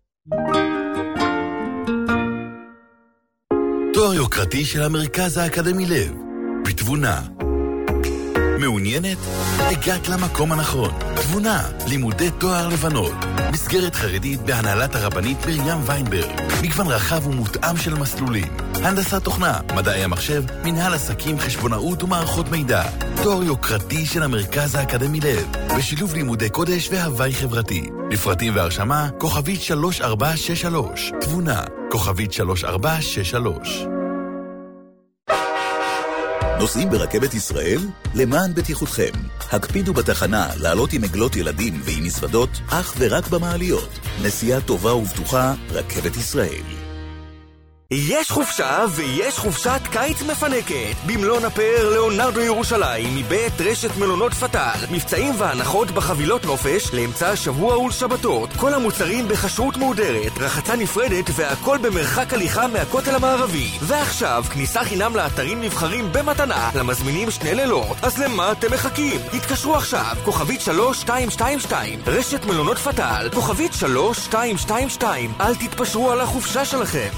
תואר יוקרתי של המרכז האקדמי לב, בתבונה. מעוניינת? הגעת למקום הנכון. תבונה, לימודי תואר לבנות. מסגרת חרדית בהנהלת הרבנית מרים ויינברג. מגוון רחב ומותאם של מסלולים. הנדסת תוכנה, מדעי המחשב, מנהל עסקים, חשבונאות ומערכות מידע. תואר יוקרתי של המרכז האקדמי לב, בשילוב לימודי קודש והווי חברתי. לפרטים והרשמה, כוכבית שלוש ארבע שש שלוש. תבונה, כוכבית שלוש ארבע שש שלוש. נוסעים ברכבת ישראל? למען בטיחותכם. הקפידו בתחנה לעלות עם עגלות ילדים ועם מזוודות, אך ורק במעליות. נסיעה טובה ובטוחה, רכבת ישראל. יש חופשה ויש חופשת קיץ מפנקת במלון הפאר ליאונרדו ירושלים מבית רשת מלונות פטל. מבצעים והנחות בחבילות נופש לאמצע השבוע ולשבתות. כל המוצרים בכשרות מהודרת, רחצה נפרדת והכל במרחק הליכה מהכותל המערבי. ועכשיו כניסה חינם לאתרים נבחרים במתנה למזמינים שני לילות. אז למה אתם מחכים? התקשרו עכשיו, כוכבית שלוש שתיים שתיים שתיים, רשת מלונות פטל, כוכבית שלוש שתיים שתיים שתיים. אל תתפשרו על החופשה שלכם.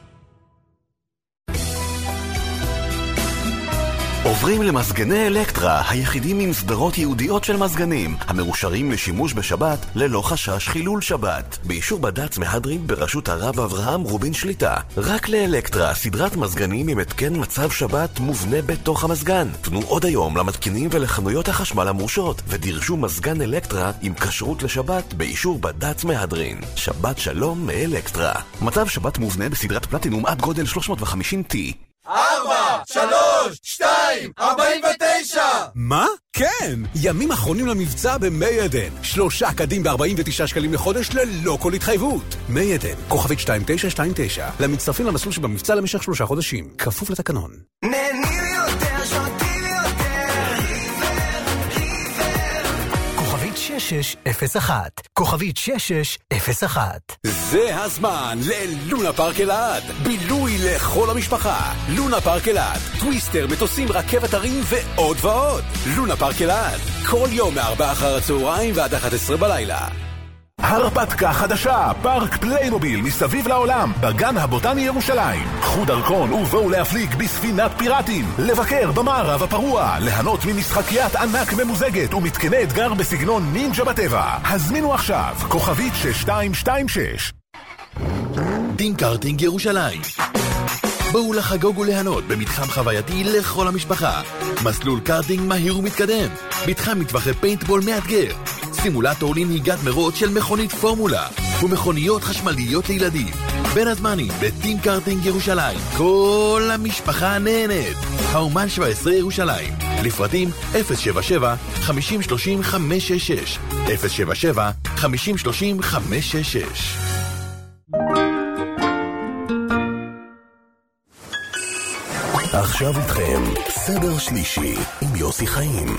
עוברים למזגני אלקטרה, היחידים עם סדרות ייעודיות של מזגנים, המאושרים לשימוש בשבת ללא חשש חילול שבת. באישור בד"ץ מהדרין בראשות הרב אברהם רובין שליטה. רק לאלקטרה, סדרת מזגנים עם התקן מצב שבת מובנה בתוך המזגן. תנו עוד היום למתקינים ולחנויות החשמל המאושרות, ודרשו מזגן אלקטרה עם כשרות לשבת באישור בד"ץ מהדרין. שבת שלום מאלקטרה. מצב שבת מובנה בסדרת פלטינום עד גודל שלוש מאות וחמישים טי. ארבע, שלוש, שתיים, ארבעים ותשע. מה? כן! ימים אחרונים למבצע במי עדן. שלושה קדים ב-ארבעים ותשעה שקלים לחודש ללא כל התחייבות. מי עדן, כוכבית שתיים תשע שתיים תשע. למצטרפים למסלול שבמבצע למשך שלושה חודשים. כפוף לתקנון. נהנים יותר, שותים יותר. כוכבית שש שש אפס אחת. כוכבית שש שש אפס אחת. זה הזמן ללונה פארק אלעד. בילוי לכל המשפחה. לונה פארק אלעד. טוויסטר, מטוסים, רכבת הרים ועוד ועוד. לונה פארק אלעד. כל יום מארבע אחר הצהריים ועד אחת עשרה בלילה. הרפתקה חדשה, פארק פליימוביל מסביב לעולם, בגן הבוטני ירושלים. קחו דרכון ובואו להפליג בספינת פיראטים, לבקר במערב הפרוע, ליהנות ממשחקיית ענק ממוזגת ומתקני אתגר בסגנון נינג'ה בטבע. הזמינו עכשיו, כוכבית שש שתיים שתיים שש. טים קארטינג ירושלים. בואו לחגוג וליהנות במתחם חווייתי לכל המשפחה. מסלול קארטינג מהיר ומתקדם, מתחם מטווחי פיינטבול מאתגר, סימולטור לנהיגת מרוץ של מכונית פורמולה ומכוניות חשמליות לילדים. בין הזמנים בטים קארטינג ירושלים, כל המשפחה נהנית. האומן שבע עשרה ירושלים. לפרטים אפס שבע שבע חמישים שלושים חמש שש שש, אפס שבע שבע חמישים שלושים חמש שש שש. עכשיו איתכם, סדר שלישי עם יוסי חיים.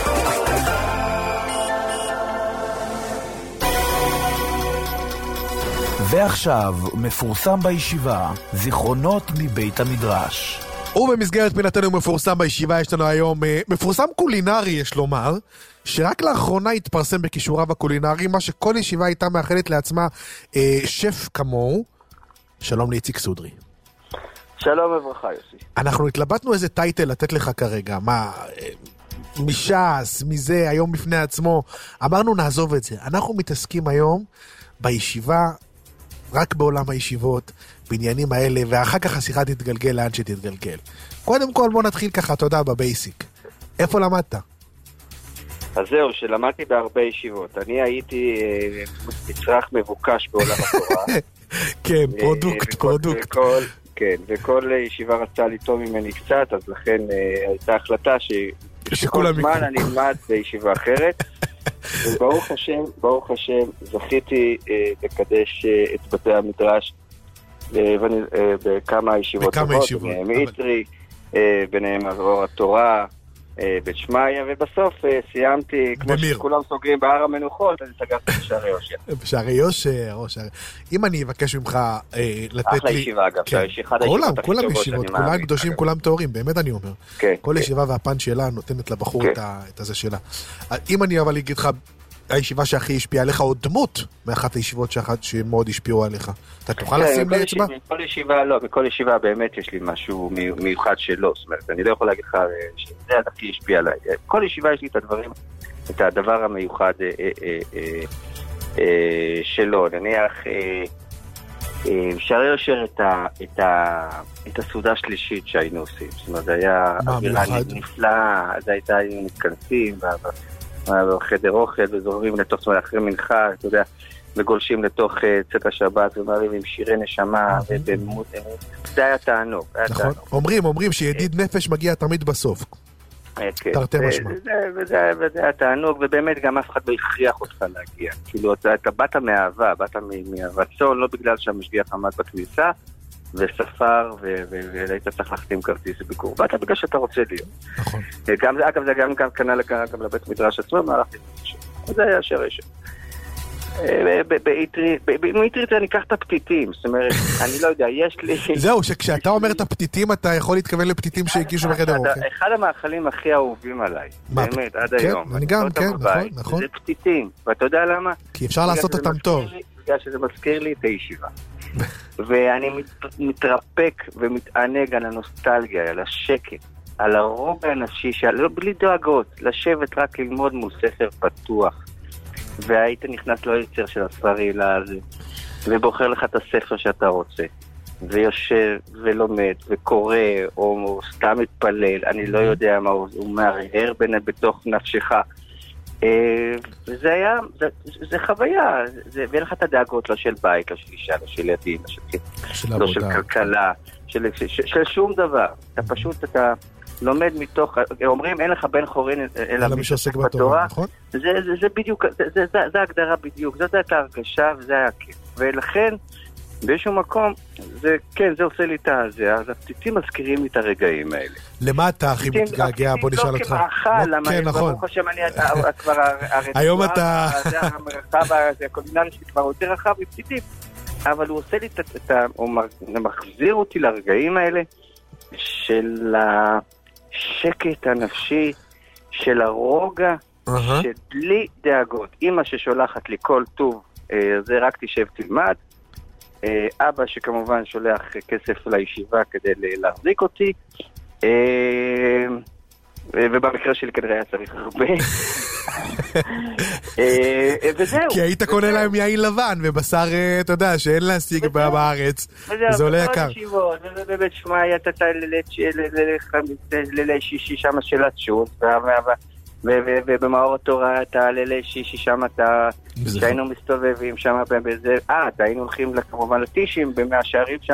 ועכשיו, מפורסם בישיבה, זיכרונות מבית המדרש. ובמסגרת פינתנו מפורסם בישיבה יש לנו היום מפורסם קולינרי, יש לומר, שרק לאחרונה התפרסם בכישוריו הקולינרי, מה שכל ישיבה הייתה מאחלת לעצמה אה, שף כמוהו. שלום לאיציק סודרי. שלום וברכה יוסי. אנחנו התלבטנו איזה טייטל לתת לך כרגע, מה, מש"ס, מזה, היום בפני עצמו. אמרנו נעזוב את זה. אנחנו מתעסקים היום בישיבה, רק בעולם הישיבות, בעניינים האלה, ואחר כך השיחה תתגלגל לאן שתתגלגל. קודם כל בוא נתחיל ככה, אתה יודע, בבייסיק. איפה למדת? אז זהו, שלמדתי בהרבה ישיבות. אני הייתי מצרך מבוקש בעולם התורה. כן, פרודוקט, פרודוקט. כן, וכל ישיבה רצה ליטום ממני קצת, אז לכן הייתה החלטה שכל זמן אני אלמד בישיבה אחרת. וברוך השם, ברוך השם, זכיתי לקדש את בתי המדרש בכמה ישיבות טובות, ביניהם איתרי, ביניהם אור התורה, בית שמעיה, ובסוף סיימתי, כמו שכולם סוגרים בהר המנוחות, אני סגרתי בשערי יושר. בשערי יושר, או שערי... אם אני אבקש ממך לתת לי... אחלה ישיבה, אגב, אחד הישיבות הכי כולם ישיבות, כולם קדושים, כולם תאורים, באמת אני אומר. כל ישיבה והפן שלה נותנת לבחור את הזה שלה. אם אני אבל אגיד לך, הישיבה שהכי השפיעה עליך, או דמות מאחת הישיבות שמאוד השפיעו עליך. אתה תוכל לשים לי אצבע? בכל ישיבה, לא, בכל ישיבה באמת יש לי משהו מיוחד שלו, זאת אומרת, אני לא יכול להגיד לך שזה הכי השפיע עליי. בכל ישיבה יש לי את הדברים, את הדבר המיוחד שלו. נניח, אפשר יושר את הסעודה השלישית שהיינו עושים. זאת אומרת, זה היה אווירה נפלאה, אז היינו מתכנסים, בחדר אוכל, וזורמים לתוך, זאת אומרת, אחרי מנחה, אתה יודע, וגולשים לתוך צאת השבת, ומערים עם שירי נשמה, זה היה תענוג. נכון, אומרים, אומרים שידיד נפש מגיע תמיד בסוף. תרתי משמע. וזה היה תענוג, ובאמת גם אף אחד לא הכריח אותך להגיע. כאילו, אתה באת מאהבה, באת מהרצון, לא בגלל שהמשגיח עמד בכניסה, וספר, והיית צריך להחתים כרטיס ביקור. באת בגלל שאתה רוצה להיות. נכון. אגב, זה גם קנה גם לבית מדרש עצמו, מה הלכתי לשם. זה היה שרשת. באיטרית אני אקח את הפתיתים, זאת אומרת, אני לא יודע, יש לי... זהו, שכשאתה אומר את הפתיתים, אתה יכול להתכוון לפתיתים שהגישו בחדר אוכל. אחד המאכלים הכי אהובים עליי, באמת, עד היום. אני גם, כן, נכון, נכון. זה פתיתים, ואתה יודע למה? כי אפשר לעשות אותם טוב. בגלל שזה מזכיר לי את הישיבה. ואני מתרפק ומתענג על הנוסטלגיה, על השקט, על הרוב האנשי, בלי דואגות, לשבת רק ללמוד מול ספר פתוח. והיית נכנס ליצר של הספרים לזה, ובוחר לך את הספר שאתה רוצה, ויושב ולומד וקורא, או סתם מתפלל, אני לא יודע מה הוא מהרהר בתוך נפשך. וזה היה, זה, זה חוויה, זה, ואין לך את הדאגות, לא של בית, לא של אישה, לא של ילדים, לא של, של, לא של כלכלה, של, של, של, של שום דבר. אתה פשוט, אתה לומד מתוך, אומרים, אין לך בן חורין, אלא מי שעוסק בתורה, נכון? זה, זה, זה בדיוק, זה, זה, זה, זה ההגדרה בדיוק, זאת הייתה הרגשה וזה היה כיף. ולכן, באיזשהו מקום, זה, כן, זה עושה לי את הזה, אז הפתיתים מזכירים לי את הרגעים האלה. למה אתה הכי מתגעגע? בוא נשאל אותך. לא כמאכל, למה, כן, נכון. ברוך השם, אני כבר הרצועה, היום אתה... זה המרחב, זה הקולינרי שלי כבר יותר רחב מפתיתים, אבל הוא עושה לי את ה... הוא מחזיר אותי לרגעים האלה של השקט הנפשי, של הרוגע, שבלי דאגות. אמא ששולחת לי כל טוב, זה רק תשב תלמד, אבא שכמובן שולח כסף לישיבה כדי להחזיק אותי, ובמקרה שלי כנראה היה צריך הרבה. וזהו. כי היית קונה להם יין לבן ובשר, אתה יודע, שאין להשיג בארץ, זה עולה יקר. ובבית שמעיה אתה לילי שישי שם של הצ'וט, ובמאור התורה אתה לילי שישי שם אתה, שהיינו מסתובבים שם בזה, אה, אתה היינו הולכים כמובן לטישים במאה שערים שם,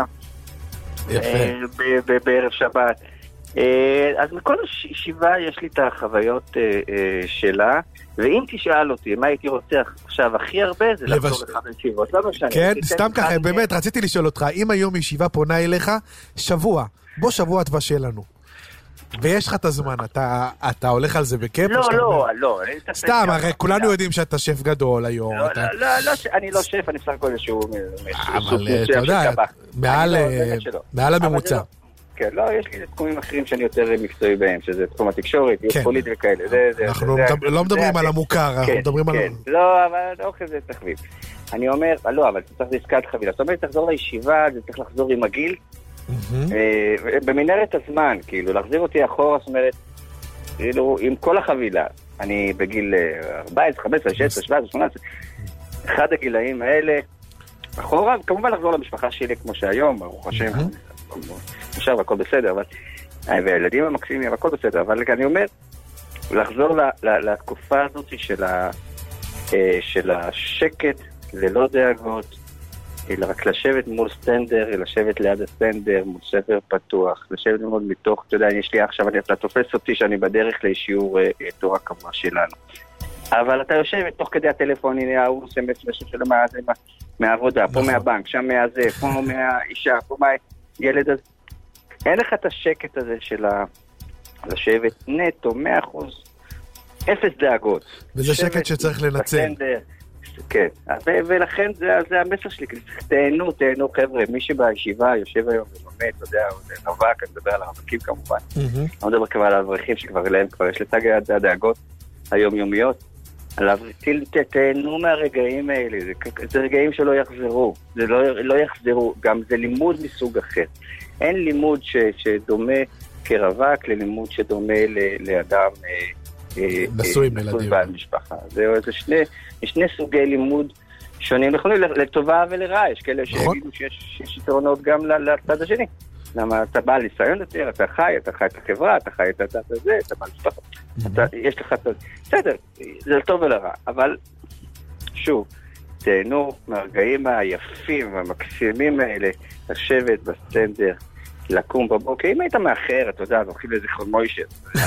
בערב שבת. אז מכל ישיבה יש לי את החוויות שלה, ואם תשאל אותי מה הייתי רוצה עכשיו הכי הרבה, זה לחזור לך בישיבות. כן, סתם ככה, באמת, רציתי לשאול אותך, אם היום ישיבה פונה אליך, שבוע, בוא שבוע תבשל לנו. ויש לך את הזמן, אתה, אתה הולך על זה בכיף? לא, לא, לא. סתם, הרי כולנו יודעים שאתה שף גדול היום. לא, לא, לא, אני לא שף, אני בסך הכל איזשהו... אבל אתה יודע, מעל הממוצע. כן, לא, יש לי תחומים אחרים שאני יותר מקצועי בהם, שזה תחום התקשורת, פוליטי וכאלה. אנחנו לא מדברים על המוכר, אנחנו מדברים על... לא, אבל אוכל זה תחביב. אני אומר, לא, אבל צריך לזכת חבילה. זאת אומרת, תחזור לישיבה, זה צריך לחזור עם הגיל, במנהרת הזמן, כאילו, להחזיר אותי אחורה, זאת אומרת, כאילו, עם כל החבילה, אני בגיל ארבע עשרה, חמש עשרה, שש עשרה, שבע עשרה, שמונה עשרה, אחד הגילאים האלה, אחורה, כמובן לחזור למשפחה שלי כמו שהיום, ברוך השם, עכשיו הכל בסדר, אבל, והילדים המקסימים, הכל בסדר, אבל אני אומר, לחזור לתקופה הזאת של, ה, של השקט, ללא דאגות, אלא רק לשבת מול סטנדר, לשבת ליד הסטנדר, מול ספר פתוח, לשבת ללמוד מתוך, אתה יודע, יש לי עכשיו, אתה תופס אותי שאני בדרך לשיעור תורה קבוע שלנו. אבל אתה יושב תוך כדי הטלפון, הנה הוא עושה משהו שלו מהעבודה, פה מהבנק, שם מהזה, פה מהאישה, פה מהילד הזה. אין לך את השקט הזה של לשבת נטו, מאה אחוז, אפס דאגות. וזה שקט שצריך לנצל. כן, ולכן זה המסר שלי, תהנו, תהנו חבר'ה, מי שבישיבה יושב היום ולומד, אתה יודע, נובק, אני מדבר על הרווקים כמובן, אני מדבר כבר על האברכים שכבר אליהם, כבר יש לצג הדאגות היומיומיות, תהנו מהרגעים האלה, זה רגעים שלא יחזרו, זה לא יחזרו, גם זה לימוד מסוג אחר, אין לימוד שדומה כרווק ללימוד שדומה לאדם נשוי מילדים. משפחה. זה שני סוגי לימוד שונים, יכולים לטובה ולרעה, יש כאלה שיגידו שיש יתרונות גם לצד השני. למה אתה בא ניסיון יותר, אתה חי, אתה חי את החברה, אתה חי את זה, אתה בא משפחה. יש לך, בסדר, זה לטוב ולרע, אבל שוב, תהנו מהרגעים היפים והמקסימים האלה, לשבת בסטנדר, לקום בבוקר, אם היית מאחר, אתה יודע, הולכים לזיכרון מוישה.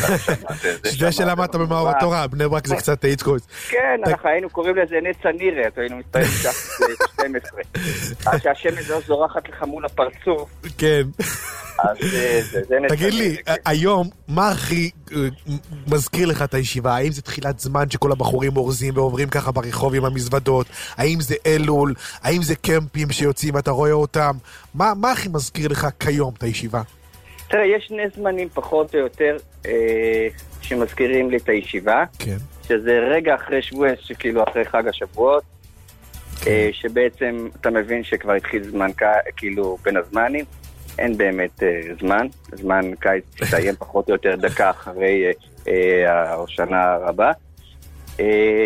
זה שלמדת במאור התורה, בני ברק זה קצת איצקוס. כן, אנחנו היינו קוראים לזה נץ הנירה, היינו מתפעלים כך ב-שתים עשרה. אז שהשמש זו זורחת לך מול הפרצוף. כן. אז זה נץ... תגיד לי, היום, מה הכי מזכיר לך את הישיבה? האם זה תחילת זמן שכל הבחורים אורזים ועוברים ככה ברחוב עם המזוודות? האם זה אלול? האם זה קמפים שיוצאים ואתה רואה אותם? מה, מה הכי מזכיר לך כיום את הישיבה? תראה, יש שני זמנים פחות או יותר אה, שמזכירים לי את הישיבה. כן. שזה רגע אחרי שבוע, כאילו אחרי חג השבועות, כן. אה, שבעצם אתה מבין שכבר התחיל זמן כאילו בין הזמנים. אין באמת uh, זמן, זמן קיץ תסיים פחות או יותר דקה אחרי uh, uh, השנה הרבה, uh,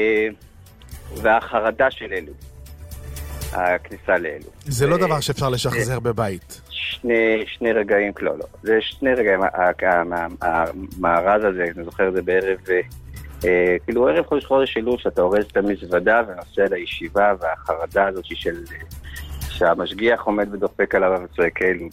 והחרדה של אלו, הכניסה לאלו. זה לא דבר שאפשר לשחזר בבית. שני, שני רגעים, לא, לא. זה שני רגעים, המארז הזה, אני זוכר, זה בערב, uh, כאילו ערב חודש חודש אלול, שאתה אורז את המזוודה ונוסע לישיבה, והחרדה הזאת של... שהמשגיח עומד ודופק עליו וצועק אלו,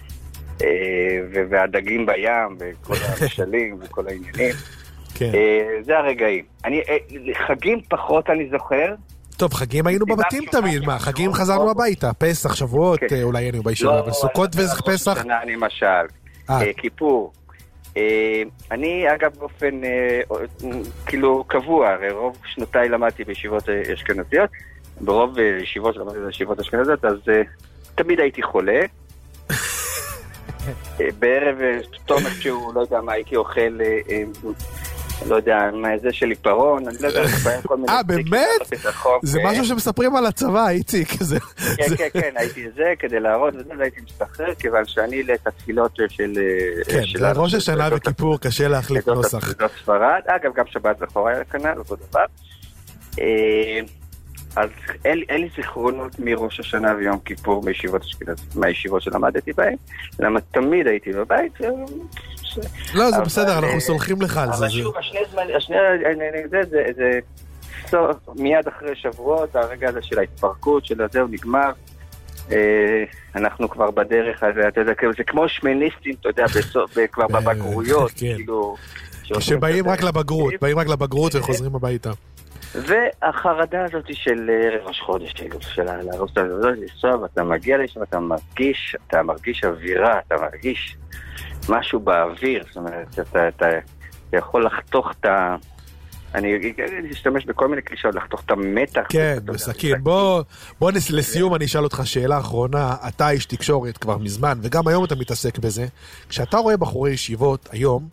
והדגים בים, וכל המשלים, וכל העניינים. זה הרגעים. חגים פחות אני זוכר. טוב, חגים היינו בבתים תמיד, מה? חגים חזרנו הביתה, פסח, שבועות, אולי היינו בישיבה, אבל סוכות ופסח. שנה למשל, כיפור. אני אגב באופן כאילו קבוע, הרי רוב שנותיי למדתי בישיבות אשכנזיות, ברוב ישיבות, ישיבות אשכנזיות, אז תמיד הייתי חולה. בערב תומך שהוא, לא יודע מה, הייתי אוכל, לא יודע, מה זה של עיפרון, אני לא יודע, כל מיני... אה, באמת? זה משהו שמספרים על הצבא, איציק. כן, כן, כן, הייתי זה כדי להראות, וזה הייתי מסתחרר, כיוון שאני את התפילות של... כן, זה ראש השנה וכיפור, קשה להחליף נוסח. זאת ספרד, אגב, גם שבת זכור היה כנ"ל, אותו דבר. אז אין, אין לי זיכרונות מראש השנה ויום כיפור בישיבות אשכנזיות, מהישיבות שלמדתי בהן, למה תמיד הייתי בבית. לא, זה בסדר, אנחנו סולחים לך על זה. אבל שוב, השני זמנים, השני, זה, זה, זה, מיד אחרי שבועות, הרגע הזה של ההתפרקות, של הזה הוא נגמר, אנחנו כבר בדרך הזה, אתה יודע, זה כמו שמיניסטים, אתה יודע, כבר בבגרויות, כאילו... שבאים רק לבגרות, באים רק לבגרות וחוזרים הביתה. והחרדה הזאת של ראש חודש, של הראש הזאת, לנסוע, ואתה מגיע לשם, אתה מרגיש, אתה מרגיש אווירה, אתה מרגיש משהו באוויר, זאת אומרת, אתה, אתה יכול לחתוך את ה... אני אשתמש בכל מיני קלישות, לחתוך את המתח. כן, בסכין. בוא, בוא לסיום אני אשאל אותך שאלה אחרונה, אתה איש תקשורת כבר מזמן, וגם היום אתה מתעסק בזה, כשאתה רואה בחורי ישיבות היום,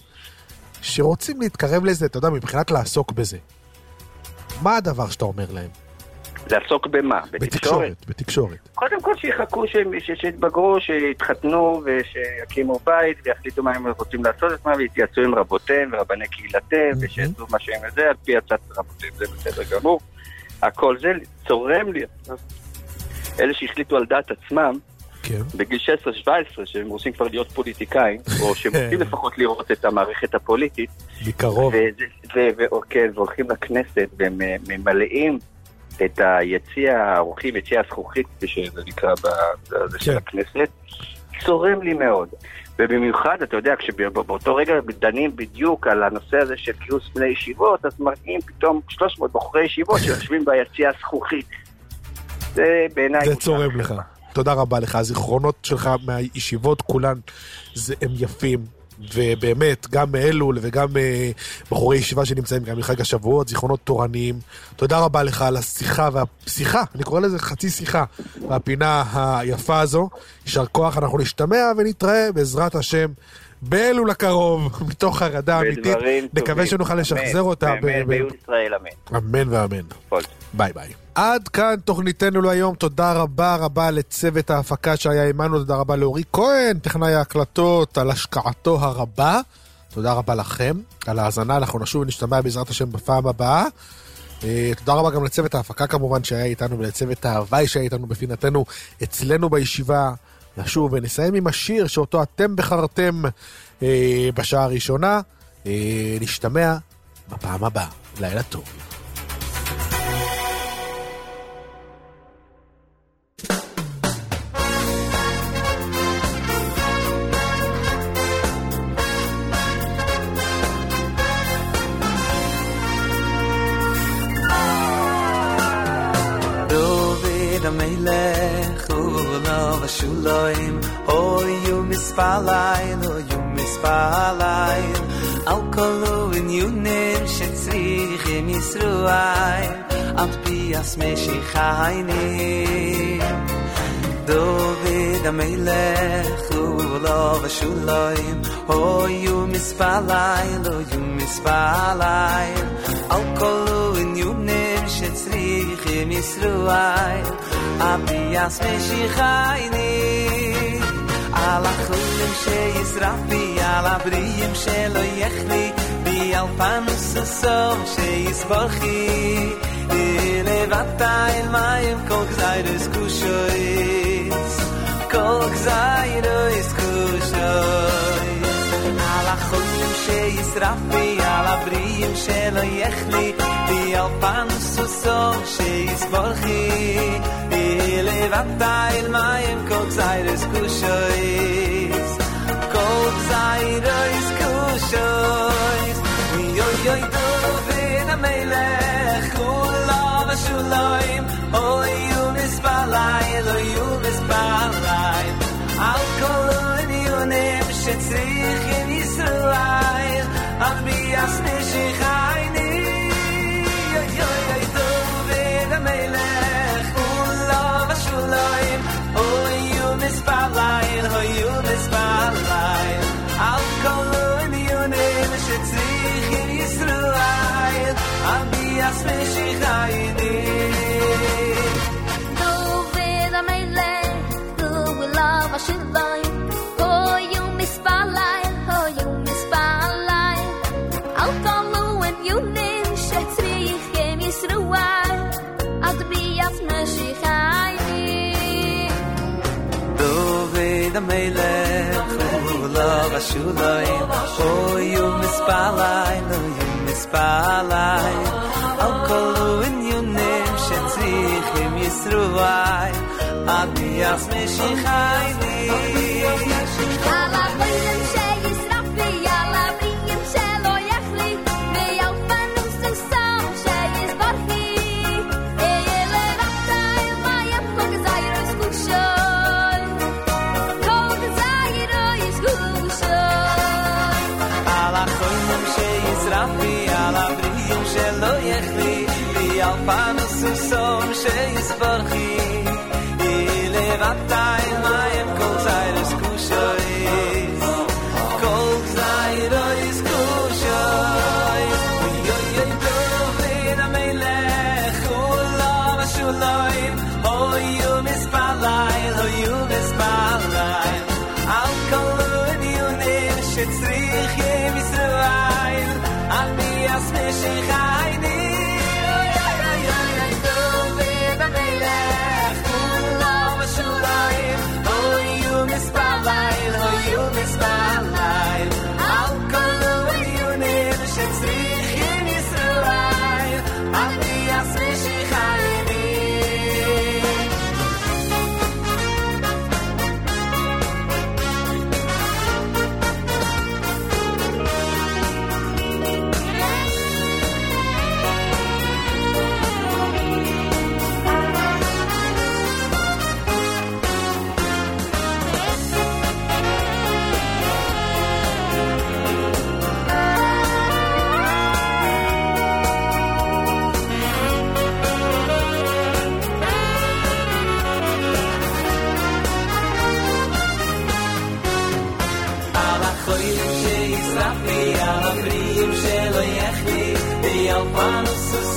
שרוצים להתקרב לזה, אתה יודע, מבחינת לעסוק בזה, מה הדבר שאתה אומר להם? לעסוק במה? בתקשורת, בתקשורת. קודם כל שיחכו, שיתבגרו, שיתחתנו ושיקימו בית ויחליטו מה הם רוצים לעשות את מה, ויתייעצו עם רבותיהם ורבני קהילתיהם ושיעשו מה שהם זה, על פי הצעת רבותיהם, זה בסדר גמור. הכל זה צורם לי. אלה שהחליטו על דעת עצמם, בגיל שש עשרה שבע עשרה, שהם רוצים כבר להיות פוליטיקאים, או שהם רוצים לפחות לראות את המערכת הפוליטית. מקרוב. והולכים לכנסת והם ממלאים את היציע האורחים, יציע הזכוכית, שזה נקרא בזה של הכנסת, צורם לי מאוד. ובמיוחד, אתה יודע, כשבאותו רגע דנים בדיוק על הנושא הזה של גיוס בני ישיבות, אז מראים פתאום שלוש מאות בחורי ישיבות שיושבים ביציע הזכוכית. זה בעיניי... זה צורם לך. תודה רבה לך. הזיכרונות שלך מהישיבות כולן, הם יפים. ובאמת, גם מאלול וגם בחורי ישיבה שנמצאים גם מחג השבועות, זיכרונות תורניים. תודה רבה לך על השיחה והשיחה, אני קורא לזה חצי שיחה, והפינה היפה הזו. יישר כוח, אנחנו נשתמע ונתראה בעזרת השם באלול הקרוב, מתוך חרדה אמיתית. נקווה שנוכל לשחזר אותה. ביהוד ישראל, אמן. אמן ואמן. ביי ביי. עד כאן תוכניתנו להיום. תודה רבה רבה לצוות ההפקה שהיה עימנו, תודה רבה לאורי כהן, טכנאי ההקלטות, על השקעתו הרבה. תודה רבה לכם על ההאזנה, אנחנו נשוב ונשתמע בעזרת השם בפעם הבאה. תודה רבה גם לצוות ההפקה כמובן שהיה איתנו, ולצוות ההוואי שהיה איתנו בפינתנו אצלנו בישיבה. נשוב ונסיים עם השיר שאותו אתם בחרתם אה, בשעה הראשונה. אה, נשתמע בפעם הבאה. לילה טוב. דוד המלך ולא בשוליים, אויו מספליים, אויו מספליים, על כל עניונים שצריכים ישרועיים, עד ביאס משיחיינים. דוד המלך ולא בשוליים, אויו מספליים, אויו מספליים, על כל עניונים שצריכים ישרועיים, אביאס משיחייני. על החולים שישרף בי, על הבריאים שלא יחלי בי, על פנוס הסוף שיסבוכי לבטה אל מים כל גזיירוס קושויס, כל גזיירוס קושויס. על החולים שישרף בי, על הבריאים שלא יחלי בי, על פנוס הסוף שיסבוכי לבטה אל מים כל גזיירוס קושויס, כל גזיירוס קושויס. יוי יוי דוד המלך כולו בשוליים, אויו מספליים, אויו מספליים, על כל עניונים שצריכים ישרועיים, על ביאס משיחייני. יוי יוי דוד המלך כולו בשוליים, אויו מספליים, אויו מספליים, על כל עניונים שצריכים ישרועיים, על ביאס משיחייני. דוד המלך כולו בשוליים, אויו מספליים, אויו מספליים, על כל עניונים שצריכים ישרועיים, על ביאס משיחייני. דוד המלך כולו בשוליים, אויו מספליים, אויו מספליים, על כל עניונים שצריכים ישרועיים, על ביאס משיחייני. על הבריאים שישרף בי, על הבריאים שלא יחלי בי, על פנוס הסוף שיסבוכי לבטה אל מים כל גזיירוס קושויס, כל גזיירוס קושויס. על החולים שישרף בי, על הבריאים שלא יחלי בי, על פנוס הסוף שיסבוכי לבטה אל מים כל גזיירוס קושויס, כל גזיירוס קושויס. יוי יוי דוד המלך כולו בשוליים,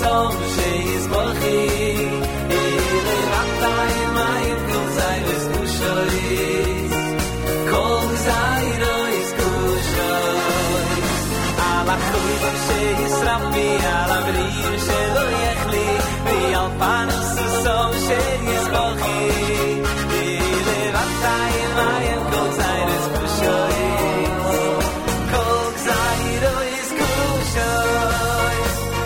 som sheizborchi ele ratay mayim kol zayres kushois kol zayres kushois ala khoyim sheizrapi ala brir shelo yechli vi al panos som sheizborchi ele ratay mayim kol zayres kushois kol zayres kushois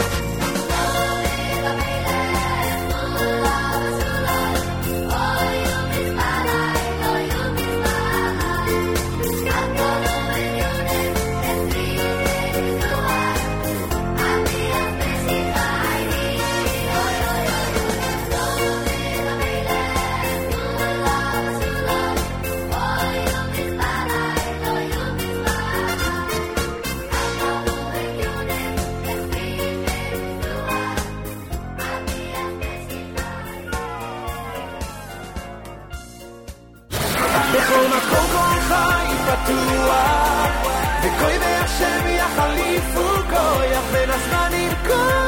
בכל מקום כל חי פתוח וקוי בהשם יחליפו כוח בין הזמנים כל